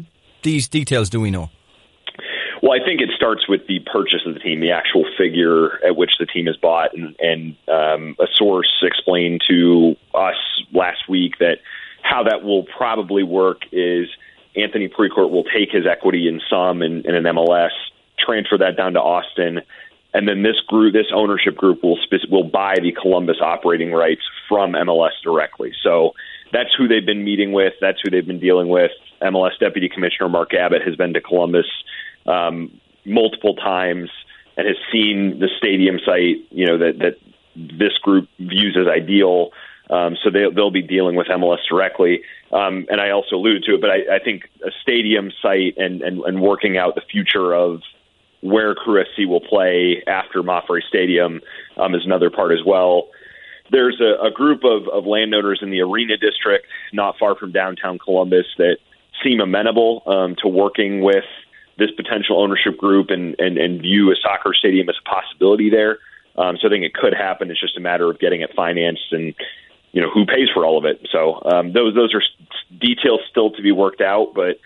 C: these details do we know?
G: Well, I think it starts with the purchase of the team, the actual figure at which the team is bought. And, and um, a source explained to us last week that how that will probably work is Anthony Precourt will take his equity in some in, in an M L S, transfer that down to Austin, and then this group, this ownership group will spe- will buy the Columbus operating rights from M L S directly. So that's who they've been meeting with. That's who they've been dealing with. M L S Deputy Commissioner Mark Abbott has been to Columbus um, multiple times and has seen the stadium site, you know, that, that this group views as ideal. Um, so they, they'll be dealing with M L S directly. Um, and I also alluded to it, but I, I think a stadium site and, and, and working out the future of where Crew S C will play after Maffrey Stadium um, is another part as well. There's a, a group of, of landowners in the Arena District, not far from downtown Columbus, that seem amenable um, to working with this potential ownership group and, and, and view a soccer stadium as a possibility there. Um, so I think it could happen. It's just a matter of getting it financed and, you know, who pays for all of it. So um, those those are details still to be worked out, but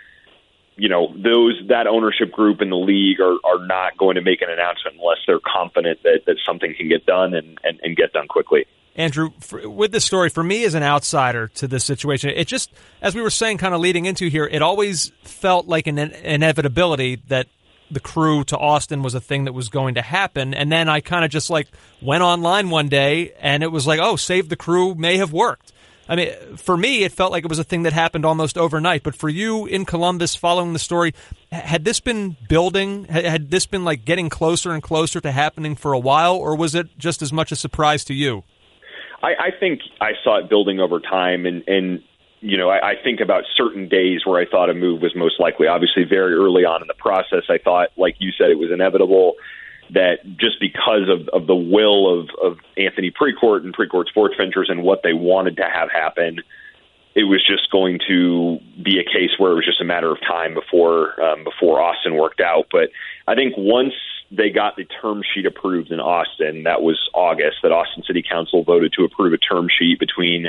G: you know, those that ownership group in the league are, are not going to make an announcement unless they're confident that, that something can get done and, and, and get done quickly.
B: Andrew, for, with this story, for me as an outsider to this situation, it just, as we were saying, kind of leading into here, it always felt like an inevitability that the Crew to Austin was a thing that was going to happen. And then I kind of just like went online one day and it was like, oh, Save the Crew may have worked. I mean, for me, it felt like it was a thing that happened almost overnight. But for you in Columbus, following the story, had this been building? Had this been like getting closer and closer to happening for a while? Or was it just as much a surprise to you?
G: I, I think I saw it building over time. And, and you know, I, I think about certain days where I thought a move was most likely. Obviously, very early on in the process, I thought, like you said, it was inevitable that just because of, of the will of, of Anthony Precourt and Precourt Sports Ventures and what they wanted to have happen, it was just going to be a case where it was just a matter of time before um, before Austin worked out. But I think once they got the term sheet approved in Austin, that was August, that Austin City Council voted to approve a term sheet between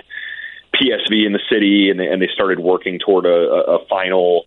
G: P S V and the city, and they, and they started working toward a, a final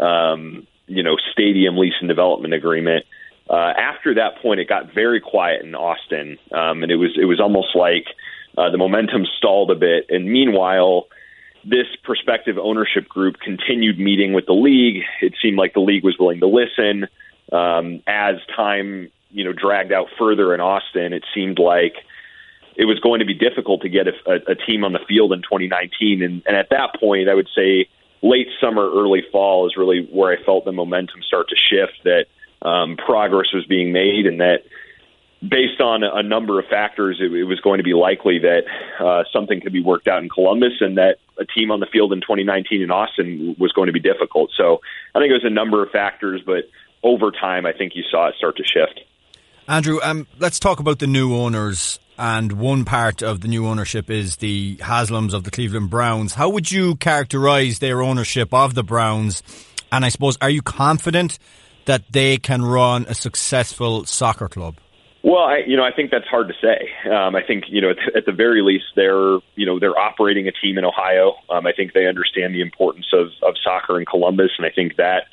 G: um, you know, stadium lease and development agreement. Uh, after that point, it got very quiet in Austin, um, and it was it was almost like uh, the momentum stalled a bit. And meanwhile, this prospective ownership group continued meeting with the league. It seemed like the league was willing to listen. Um, as time you know dragged out further in Austin, it seemed like it was going to be difficult to get a, a, a team on the field in twenty nineteen. And, and at that point, I would say late summer, early fall is really where I felt the momentum start to shift, that Um, progress was being made, and that based on a, a number of factors, it, it was going to be likely that uh, something could be worked out in Columbus, and that a team on the field in twenty nineteen in Austin was going to be difficult. So I think it was a number of factors, but over time, I think you saw it start to shift.
C: Andrew, um, let's talk about the new owners. And one part of the new ownership is the Haslams of the Cleveland Browns. How would you characterize their ownership of the Browns? And I suppose, are you confident that they can run a successful soccer club?
G: Well, I, you know, I think that's hard to say. Um, I think, you know, at, at the very least, they're, you know, they're operating a team in Ohio. Um, I think they understand the importance of, of soccer in Columbus, and I think that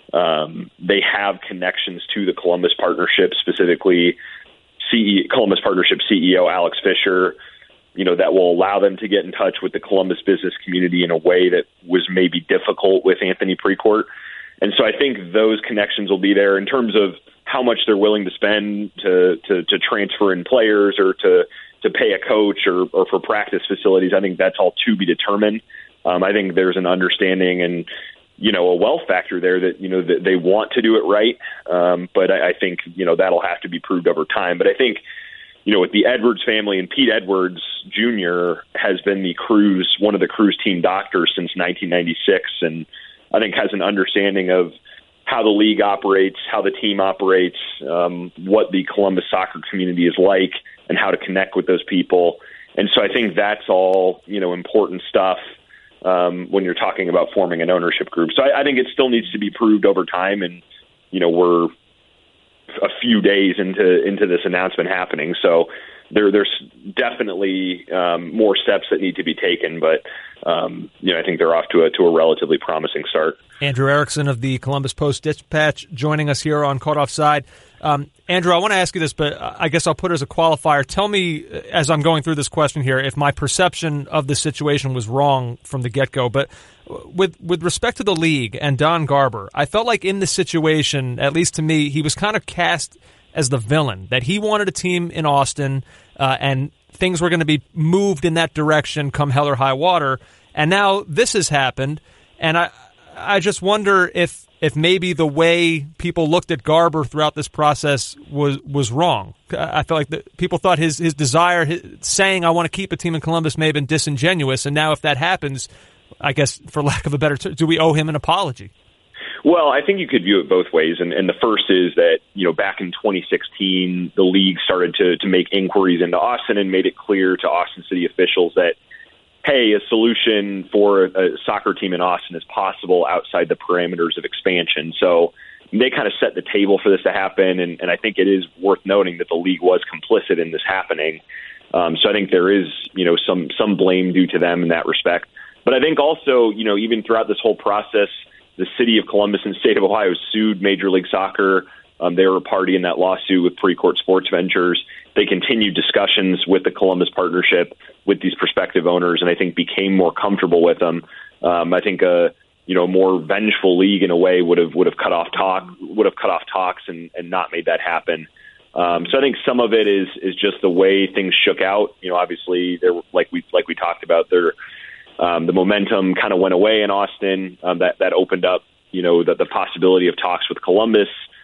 G: um, they have connections to the Columbus Partnership, specifically C E O, Columbus Partnership C E O Alex Fisher, you know, that will allow them to get in touch with the Columbus business community in a way that was maybe difficult with Anthony Precourt. And so I think those connections will be there. In terms of how much they're willing to spend to to, to transfer in players or to, to pay a coach or, or for practice facilities. I think that's all to be determined. Um, I think there's an understanding and, you know, a wealth factor there that, you know, that they want to do it right. Um, but I, I think, you know, that'll have to be proved over time. But I think, you know, with the Edwards family, and Pete Edwards Junior has been the Crews, one of the Crews team doctors since nineteen ninety-six, and I think has an understanding of how the league operates, how the team operates, um, what the Columbus soccer community is like, and how to connect with those people. And so I think that's all, you know, important stuff um, when you're talking about forming an ownership group. So I, I think it still needs to be proved over time. And, you know, we're a few days into into this announcement happening. So there there's definitely um, more steps that need to be taken, but um, you know, I think they're off to a to a relatively promising start.
B: Andrew Erickson of the Columbus Post-Dispatch joining us here on Caught Offside. Um, Andrew, I want to ask you this, but I guess I'll put it as a qualifier. Tell me, as I'm going through this question here, if my perception of the situation was wrong from the get-go. But with with respect to the league and Don Garber, I felt like in this situation, at least to me, he was kind of cast as the villain, that he wanted a team in Austin uh, and things were going to be moved in that direction come hell or high water. And now this has happened, and I I just wonder if if maybe the way people looked at Garber throughout this process was was wrong. I felt like the, people thought his his desire, his, saying I want to keep a team in Columbus may have been disingenuous, and now if that happens, I guess for lack of a better term, do we owe him an apology?
G: Well, I think you could view it both ways, and, and the first is that, you know, back in twenty sixteen, the league started to to make inquiries into Austin and made it clear to Austin city officials that, hey, a solution for a soccer team in Austin is possible outside the parameters of expansion. So they kind of set the table for this to happen, and, and I think it is worth noting that the league was complicit in this happening. Um, so I think there is, you know, some some blame due to them in that respect. But I think also, you know, even throughout this whole process, the city of Columbus and state of Ohio sued Major League Soccer. Um, they were a party in that lawsuit with Precourt Sports Ventures. They continued discussions with the Columbus partnership, with these prospective owners, and I think became more comfortable with them. Um, I think a you know more vengeful league in a way would have would have cut off talk would have cut off talks and, and not made that happen. Um, so I think some of it is is just the way things shook out. You know, obviously there like we like we talked about there. Um, the momentum kind of went away in Austin. Um, that that opened up, you know, the, the possibility of talks with Columbus.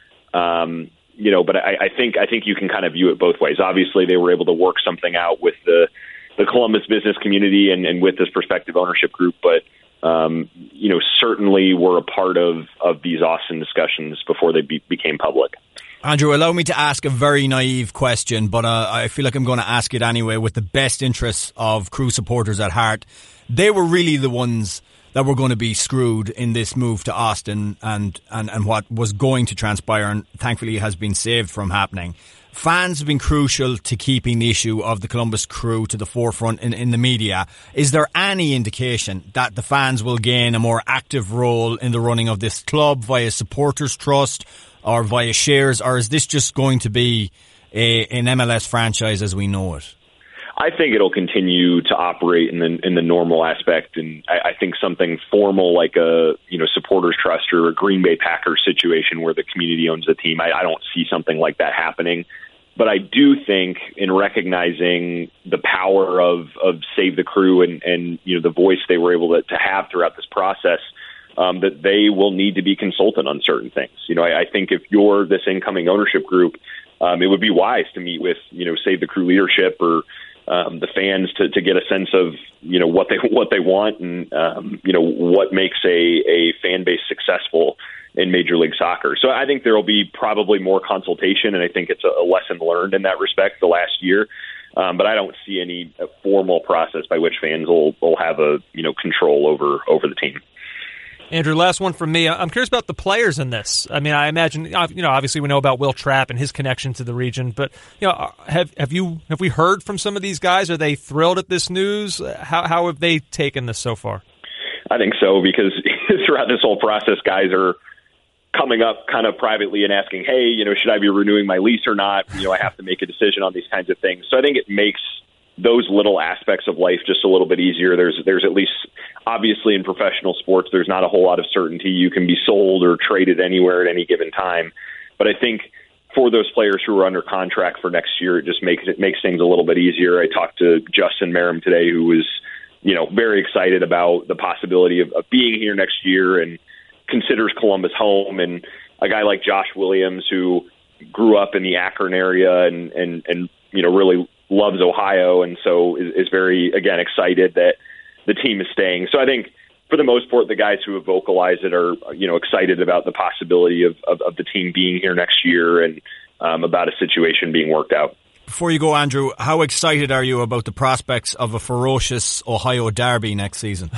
G: Um, you know, but I, I think I think you can kind of view it both ways. Obviously, they were able to work something out with the the Columbus business community and, and with this prospective ownership group. But um, you know, certainly were a part of of these Austin discussions before they be, became public.
C: Andrew, allow me to ask a very naive question, but uh, I feel like I'm going to ask it anyway with the best interests of Crew supporters at heart. They were really the ones that were going to be screwed in this move to Austin and, and, and what was going to transpire and thankfully has been saved from happening. Fans have been crucial to keeping the issue of the Columbus Crew to the forefront in, in the media. Is there any indication that the fans will gain a more active role in the running of this club via supporters trust or via shares, or is this just going to be a, an M L S franchise as we know it?
G: I think it'll continue to operate in the in the normal aspect, and I, I think something formal like a you know supporters trust or a Green Bay Packers situation where the community owns the team. I, I don't see something like that happening, but I do think in recognizing the power of of Save the Crew and and you know the voice they were able to, to have throughout this process, um, that they will need to be consulted on certain things. You know, I, I think if you're this incoming ownership group, um, it would be wise to meet with you know Save the Crew leadership or Um, the fans to, to get a sense of you know what they what they want and um, you know what makes a, a fan base successful in Major League Soccer. So I think there will be probably more consultation, and I think it's a, a lesson learned in that respect the last year. Um, but I don't see any formal process by which fans will, will have a you know control over over the team.
B: Andrew, last one from me. I'm curious about the players in this. I mean, I imagine, you know, obviously we know about Will Trapp and his connection to the region, but, you know, have have you have we heard from some of these guys? Are they thrilled at this news? How how have they taken this so far?
G: I think so, because throughout this whole process, guys are coming up kind of privately and asking, hey, you know, should I be renewing my lease or not? You know, I have to make a decision on these kinds of things. So I think it makes those little aspects of life just a little bit easier. There's there's at least, obviously in professional sports, there's not a whole lot of certainty. You can be sold or traded anywhere at any given time. But I think for those players who are under contract for next year, it just makes it makes things a little bit easier. I talked to Justin Merrim today, who was, you know, very excited about the possibility of, of being here next year and considers Columbus home. And a guy like Josh Williams, who grew up in the Akron area and and, and you know, really loves Ohio, and so is, is very, again, excited that the team is staying. So I think for the most part, the guys who have vocalized it are, you know, excited about the possibility of, of, of the team being here next year and um, about a situation being worked out.
C: Before you go, Andrew, how excited are you about the prospects of a ferocious Ohio derby next season?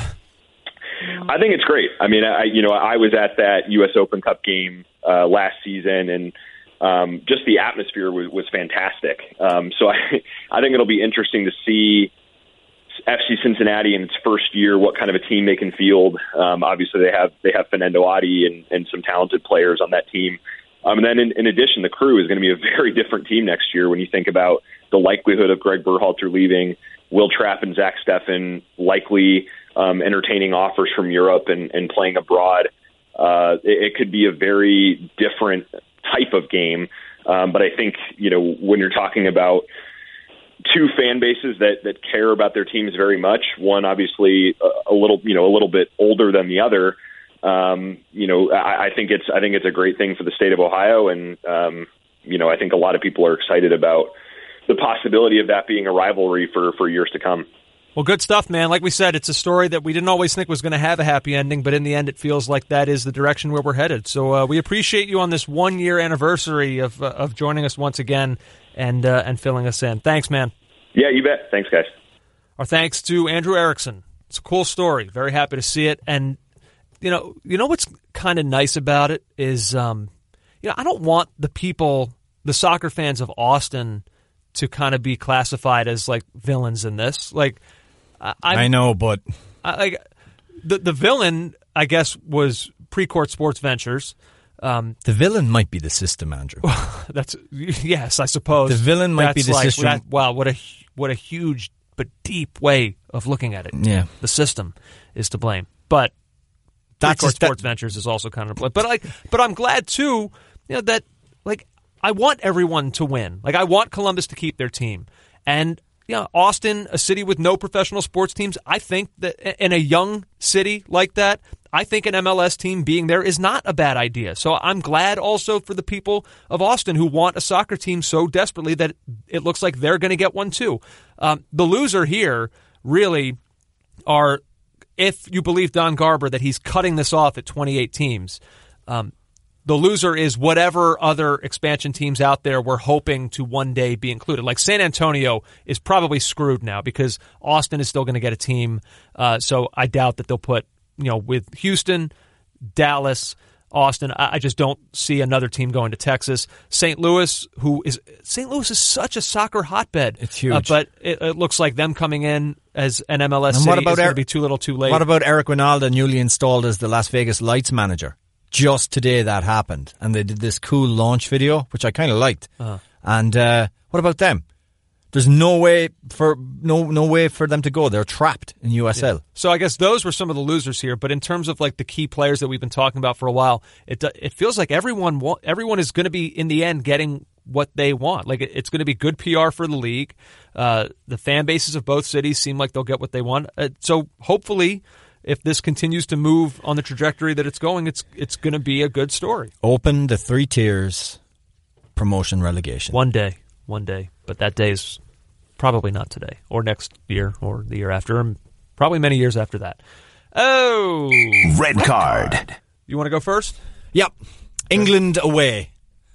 G: I think it's great. I mean, I, you know, I was at that U S Open Cup game uh, last season, and um, just the atmosphere was, was fantastic. Um, so I, I think it'll be interesting to see F C Cincinnati in its first year, what kind of a team they can field. Um, obviously, they have they have Fernando Adi and, and some talented players on that team. Um, and then, in, in addition, the Crew is going to be a very different team next year when you think about the likelihood of Greg Berhalter leaving, Will Trapp and Zach Steffen likely um, entertaining offers from Europe and, and playing abroad. Uh, it, it could be a very different type of game. Um, but I think, you know, when you're talking about two fan bases that, that care about their teams very much, one obviously a, a little, you know, a little bit older than the other. Um, you know, I, I think it's I think it's a great thing for the state of Ohio, and um, you know, I think a lot of people are excited about the possibility of that being a rivalry for, for years to come.
B: Well, good stuff, man. Like we said, it's a story that we didn't always think was going to have a happy ending, but in the end, it feels like that is the direction where we're headed. So uh, we appreciate you on this one-year anniversary of uh, of joining us once again and uh, and filling us in. Thanks, man.
G: Yeah, you bet. Thanks, guys.
B: Our thanks to Andrew Erickson. It's a cool story. Very happy to see it. And you know, you know what's kind of nice about it is, um, you know, I don't want the people, the soccer fans of Austin, to kind of be classified as like villains in this. Like, I,
C: I know, but
B: I, like the the villain, I guess, was Precourt Sports Ventures. Um,
C: the villain might be the system, Andrew.
B: That's yes, I suppose
C: the villain might
B: that's
C: be the
B: like,
C: system.
B: That, wow, what a what a huge but deep way of looking at it.
C: Yeah,
B: the system is to blame, but
C: that's
B: Precourt Sports
C: that,
B: Ventures is also kind of blame. But like, but I'm glad too, you know, that like I want everyone to win. Like I want Columbus to keep their team, and you know, Austin, a city with no professional sports teams. I think that in a young city like that, I think an M L S team being there is not a bad idea. So I'm glad also for the people of Austin who want a soccer team so desperately that it looks like they're going to get one too. Um, the loser here really are, if you believe Don Garber that he's cutting this off at twenty-eight teams, um, the loser is whatever other expansion teams out there were hoping to one day be included. Like San Antonio is probably screwed now because Austin is still going to get a team. Uh, so I doubt that they'll put, you know, with Houston, Dallas, Austin, I, I just don't see another team going to Texas. Saint Louis, who is Saint Louis is such a soccer hotbed.
C: It's huge.
B: Uh, but it, it looks like them coming in as an M L S
C: and
B: city
C: what about
B: is going
C: er-
B: to be too little too late.
C: What about Eric Winalda, newly installed as the Las Vegas Lights manager? Just today that happened, and they did this cool launch video, which I kind of liked. Uh-huh. And uh, what about them? There's no way for no no way for them to go. They're trapped in U S L.
B: Yeah. So I guess those were some of the losers here. But in terms of like the key players that we've been talking about for a while, it it feels like everyone wa- everyone is going to be in the end getting what they want. Like it, it's going to be good P R for the league. Uh, the fan bases of both cities seem like they'll get what they want. Uh, so hopefully, if this continues to move on the trajectory that it's going, it's it's going to be a good story.
C: Open the three tiers, promotion, relegation.
B: One day, one day. But that day is probably not today, or next year, or the year after, and probably many years after that. Oh!
A: Red card.
B: You want to go first?
C: Yep. England away.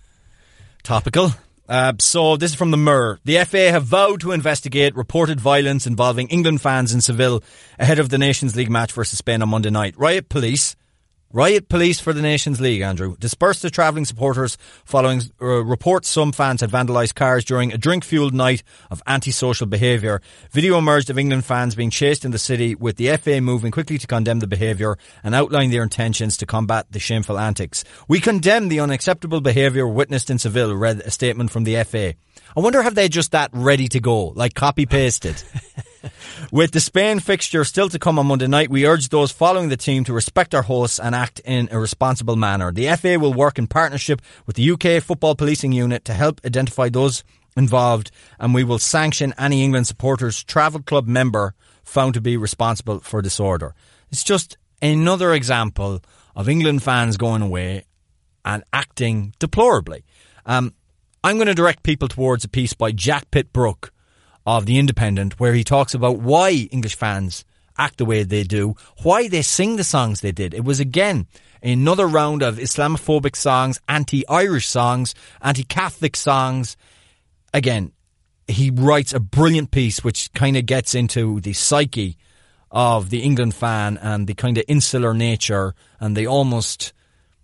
C: Topical. Uh, so this is from the Mirror. The F A have vowed to investigate reported violence involving England fans in Seville ahead of the Nations League match versus Spain on Monday night. Riot police, riot police for the Nations League, Andrew, dispersed the travelling supporters following uh, reports some fans had vandalised cars during a drink-fuelled night of antisocial behaviour. Video emerged of England fans being chased in the city, with the F A moving quickly to condemn the behaviour and outline their intentions to combat the shameful antics. We condemn the unacceptable behaviour witnessed in Seville, read a statement from the F A. I wonder have they just that ready to go, like copy-pasted. With the Spain fixture still to come on Monday night, we urge those following the team to respect our hosts and act in a responsible manner. The F A will work in partnership with the U K Football Policing Unit to help identify those involved, and we will sanction any England supporters travel club member found to be responsible for disorder. It's just another example of England fans going away and acting deplorably. Um, I'm going to direct people towards a piece by Jack Pitt-Brooke of The Independent, where he talks about why English fans act the way they do, why they sing the songs they did. It was, again, another round of Islamophobic songs, anti-Irish songs, anti-Catholic songs. Again, he writes a brilliant piece which kind of gets into the psyche of the England fan and the kind of insular nature and the almost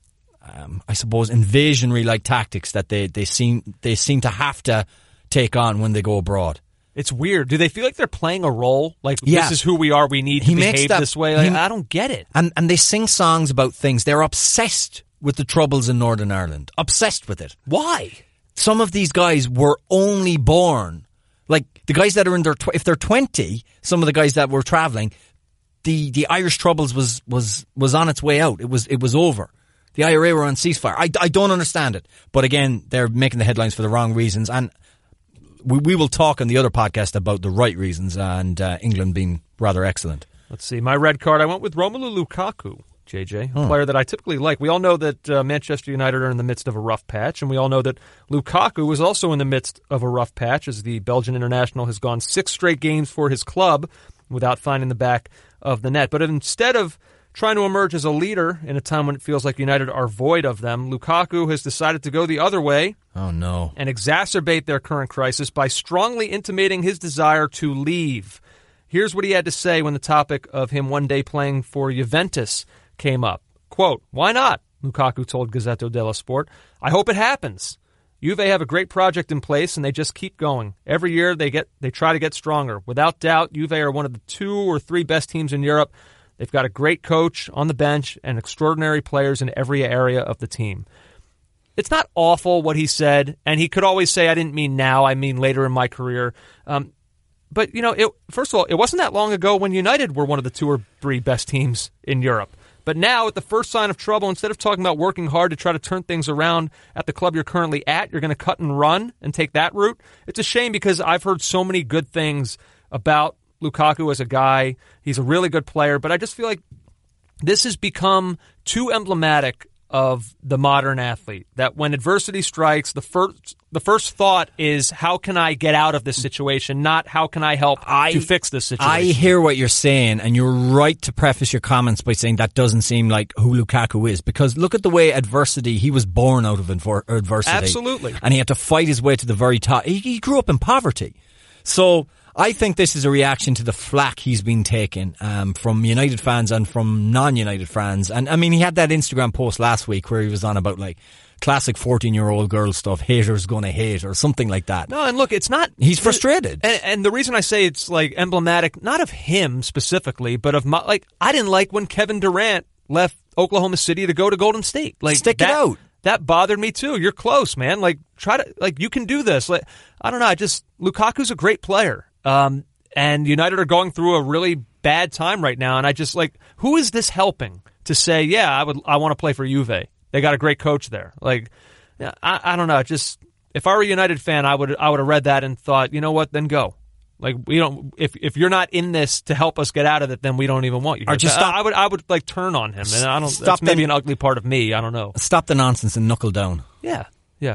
C: um, I suppose, invasionary-like tactics that they, they seem they seem to have to take on when they go abroad.
B: It's weird. Do they feel like they're playing a role? Like,
C: yeah.
B: this is who we are, we need
C: he
B: to behave
C: that,
B: this way? Like,
C: he,
B: I don't get it.
C: And and they sing songs about things. They're obsessed with the troubles in Northern Ireland. Obsessed with it.
B: Why?
C: Some of these guys were only born, like the guys that are in their, tw- if they're twenty, some of the guys that were travelling, the, the Irish troubles was, was, was on its way out. It was, it was over. The I R A were on ceasefire. I, I don't understand it. But again, they're making the headlines for the wrong reasons. And we, we will talk on the other podcast about the right reasons and uh, England being rather excellent.
B: Let's see. My red card, I went with Romelu Lukaku, J J, a hmm. player that I typically like. We all know that uh, Manchester United are in the midst of a rough patch, and we all know that Lukaku is also in the midst of a rough patch as the Belgian international has gone six straight games for his club without finding the back of the net. But instead of trying to emerge as a leader in a time when it feels like United are void of them, Lukaku has decided to go the other way.
C: Oh, no.
B: And exacerbate their current crisis by strongly intimating his desire to leave. Here's what he had to say when the topic of him one day playing for Juventus came up. Quote, "Why not?" Lukaku told Gazzetta dello Sport. "I hope it happens. Juve have a great project in place, and they just keep going. Every year they get they try to get stronger. Without doubt, Juve are one of the two or three best teams in Europe. They've got a great coach on the bench and extraordinary players in every area of the team." It's not awful what he said, and he could always say, "I didn't mean now, I mean later in my career." Um, but, you know, it, first of all, it wasn't that long ago when United were one of the two or three best teams in Europe. But now, at the first sign of trouble, instead of talking about working hard to try to turn things around at the club you're currently at, you're going to cut and run and take that route. It's a shame because I've heard so many good things about Lukaku as a guy. He's a really good player, but I just feel like this has become too emblematic of the modern athlete, that when adversity strikes, the first the first thought is, how can I get out of this situation, not how can I help I, to fix this situation.
C: I hear what you're saying, and you're right to preface your comments by saying that doesn't seem like who Lukaku is, because look at the way adversity, he was born out of infor- adversity.
B: Absolutely.
C: And he had to fight his way to the very top. He, he grew up in poverty. So I think this is a reaction to the flack he's been taking um, from United fans and from non-United fans. And I mean, he had that Instagram post last week where he was on about like classic fourteen-year-old girl stuff, haters gonna hate, or something like that.
B: No, and look, it's not...
C: He's frustrated.
B: And, and the reason I say it's like emblematic, not of him specifically, but of my... Like, I didn't like when Kevin Durant left Oklahoma City to go to Golden State. Like,
C: Stick
B: that,
C: it out.
B: That bothered me too. You're close, man. Like, try to... Like, you can do this. Like, I don't know, I just... Lukaku's a great player. Um, and United are going through a really bad time right now, and I just, like, who is this helping to say, yeah, I would, I want to play for Juve? They got a great coach there. Like, I, I don't know. Just if I were a United fan, I would, I would have read that and thought, you know what? Then go. Like, we don't. If if you're not in this to help us get out of it, then we don't even want you.
C: Or just stop.
B: I would, I would like turn on him, and I don't.
C: Stop
B: That's maybe
C: the,
B: an ugly part of me. I don't know.
C: Stop the nonsense and knuckle down.
B: Yeah, yeah.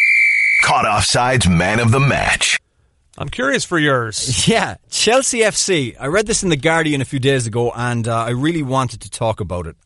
A: Caught Offside's man of the match.
B: I'm curious for yours.
C: Yeah, Chelsea F C. I read this in The Guardian a few days ago, and uh, I really wanted to talk about it.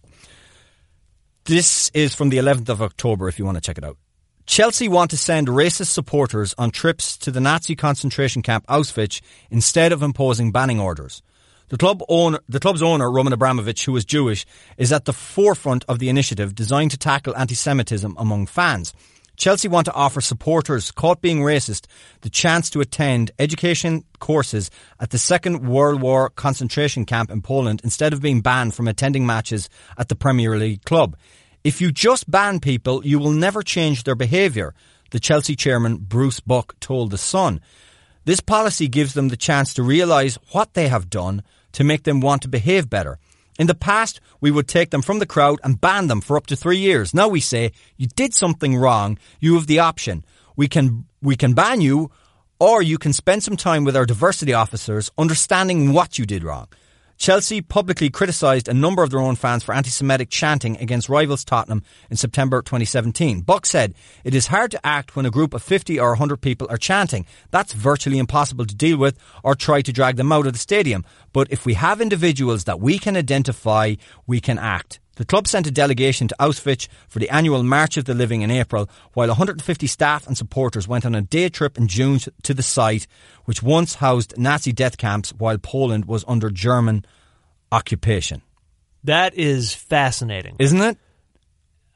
C: This is from the eleventh of October, if you want to check it out. Chelsea want to send racist supporters on trips to the Nazi concentration camp Auschwitz instead of imposing banning orders. The club owner, the club's owner, Roman Abramovich, who is Jewish, is at the forefront of the initiative designed to tackle anti-Semitism among fans. Chelsea want to offer supporters caught being racist the chance to attend education courses at the Second World War concentration camp in Poland instead of being banned from attending matches at the Premier League club. If you just ban people, you will never change their behaviour, the Chelsea chairman Bruce Buck told The Sun. This policy gives them the chance to realise what they have done to make them want to behave better. In the past, we would take them from the crowd and ban them for up to three years. Now we say, you did something wrong, you have the option. We can we can ban you, or you can spend some time with our diversity officers understanding what you did wrong. Chelsea publicly criticised a number of their own fans for anti-Semitic chanting against rivals Tottenham in September twenty seventeen. Buck said, "It is hard to act when a group of fifty or one hundred people are chanting. That's virtually impossible to deal with or try to drag them out of the stadium. But if we have individuals that we can identify, we can act." The club sent a delegation to Auschwitz for the annual March of the Living in April, while one hundred fifty staff and supporters went on a day trip in June to the site, which once housed Nazi death camps while Poland was under German occupation.
B: That is fascinating.
C: Isn't it?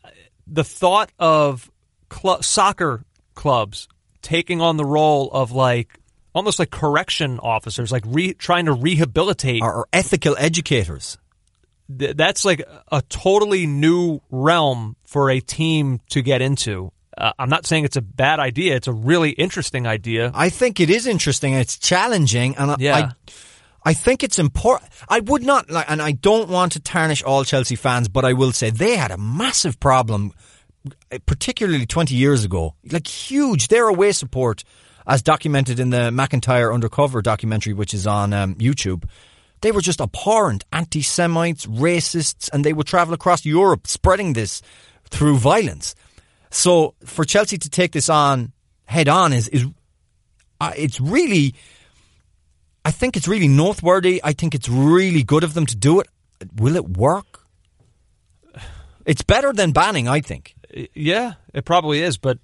B: the thought of cl- soccer clubs taking on the role of like almost like correction officers, like re- trying to rehabilitate
C: or, or ethical educators.
B: Th- that's like a totally new realm for a team to get into. Uh, I'm not saying it's a bad idea. It's a really interesting idea.
C: I think it is interesting. It's challenging, and I,
B: yeah.
C: I, I think it's important. I would not, like, and I don't want to tarnish all Chelsea fans, but I will say they had a massive problem, particularly twenty years ago. Like huge, their away support, as documented in the McIntyre Undercover documentary, which is on um, YouTube. They were just abhorrent, anti-Semites, racists, and they would travel across Europe spreading this through violence. So for Chelsea to take this on head on is is uh, it's really, I think it's really noteworthy. I think it's really good of them to do it. Will it work? It's better than banning, I think.
B: Yeah, it probably is. But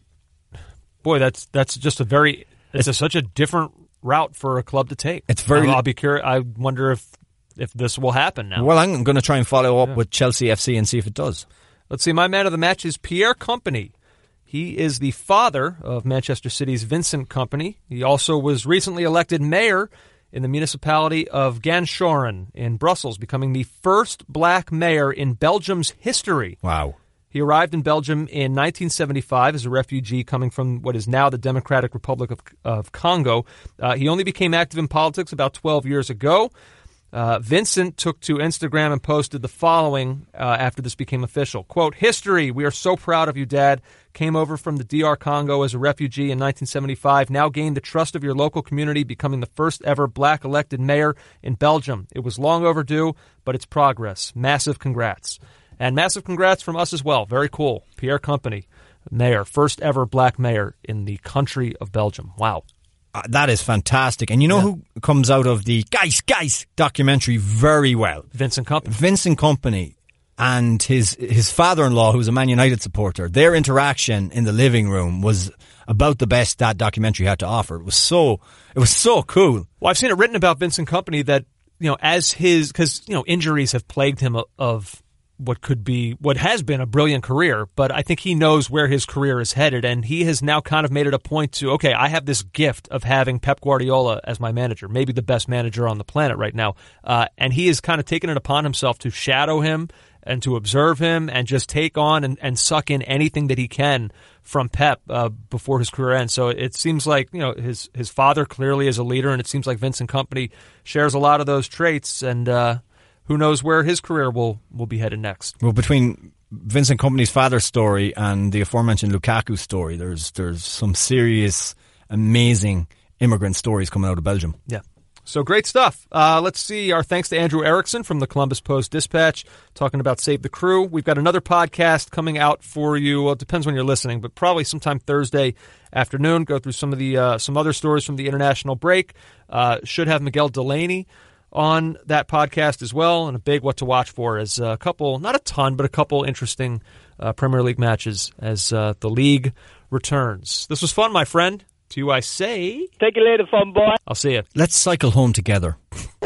B: boy, that's that's just a very it's a, such a different route for a club to take.
C: It's very.
B: I'll, I'll be curious. I wonder if if this will happen now.
C: Well, I'm going to try and follow up
B: yeah.
C: with Chelsea F C and see if it does.
B: Let's see. My man of the match is Pierre Kompany. He is the father of Manchester City's Vincent Kompany. He also was recently elected mayor in the municipality of Ganshoren in Brussels, becoming the first black mayor in Belgium's history.
C: Wow.
B: He arrived in Belgium in nineteen seventy-five as a refugee coming from what is now the Democratic Republic of, of Congo. Uh, he only became active in politics about twelve years ago. Uh, Vincent took to Instagram and posted the following uh, after this became official. Quote, "History, we are so proud of you, Dad. Came over from the D R Congo as a refugee in nineteen seventy-five, now gained the trust of your local community, becoming the first ever black elected mayor in Belgium. It was long overdue, but it's progress. Massive congrats." And massive congrats from us as well. Very cool. Pierre Kompany, mayor, first ever black mayor in the country of Belgium. Wow.
C: Uh, that is fantastic. And you know yeah. who comes out of the Guys, Guys documentary very well?
B: Vincent Kompany.
C: Vincent Kompany and his his father-in-law, who was a Man United supporter. Their interaction in the living room was about the best that documentary had to offer. It was so it was so cool.
B: Well, I've seen it written about Vincent Kompany that, you know, as his, because, you know, injuries have plagued him of, of what could be, what has been a brilliant career, but I think he knows where his career is headed, and he has now kind of made it a point to, okay, I have this gift of having Pep Guardiola as my manager, maybe the best manager on the planet right now, uh, and he has kind of taken it upon himself to shadow him and to observe him and just take on and, and suck in anything that he can from Pep uh, before his career ends. So it seems like, you know, his his father clearly is a leader, and it seems like Vincent Kompany shares a lot of those traits, and uh who knows where his career will, will be headed next.
C: Well, between Vincent Kompany's father's story and the aforementioned Lukaku story, there's there's some serious, amazing immigrant stories coming out of Belgium.
B: Yeah. So great stuff. Uh, let's see. Our thanks to Andrew Erickson from the Columbus Post-Dispatch talking about Save the Crew. We've got another podcast coming out for you. Well, it depends when you're listening, but probably sometime Thursday afternoon. Go through some of the uh, some other stories from the international break. Uh, should have Miguel Delaney on that podcast as well, and a big what to watch for is a couple, not a ton, but a couple interesting uh, Premier League matches as uh, the league returns. This was fun, my friend. To you I say...
H: Take it later, fun boy.
B: I'll see you.
C: Let's cycle home together.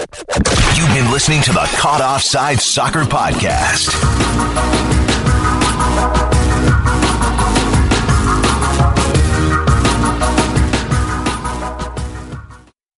A: You've been listening to the Caught Offside Soccer Podcast.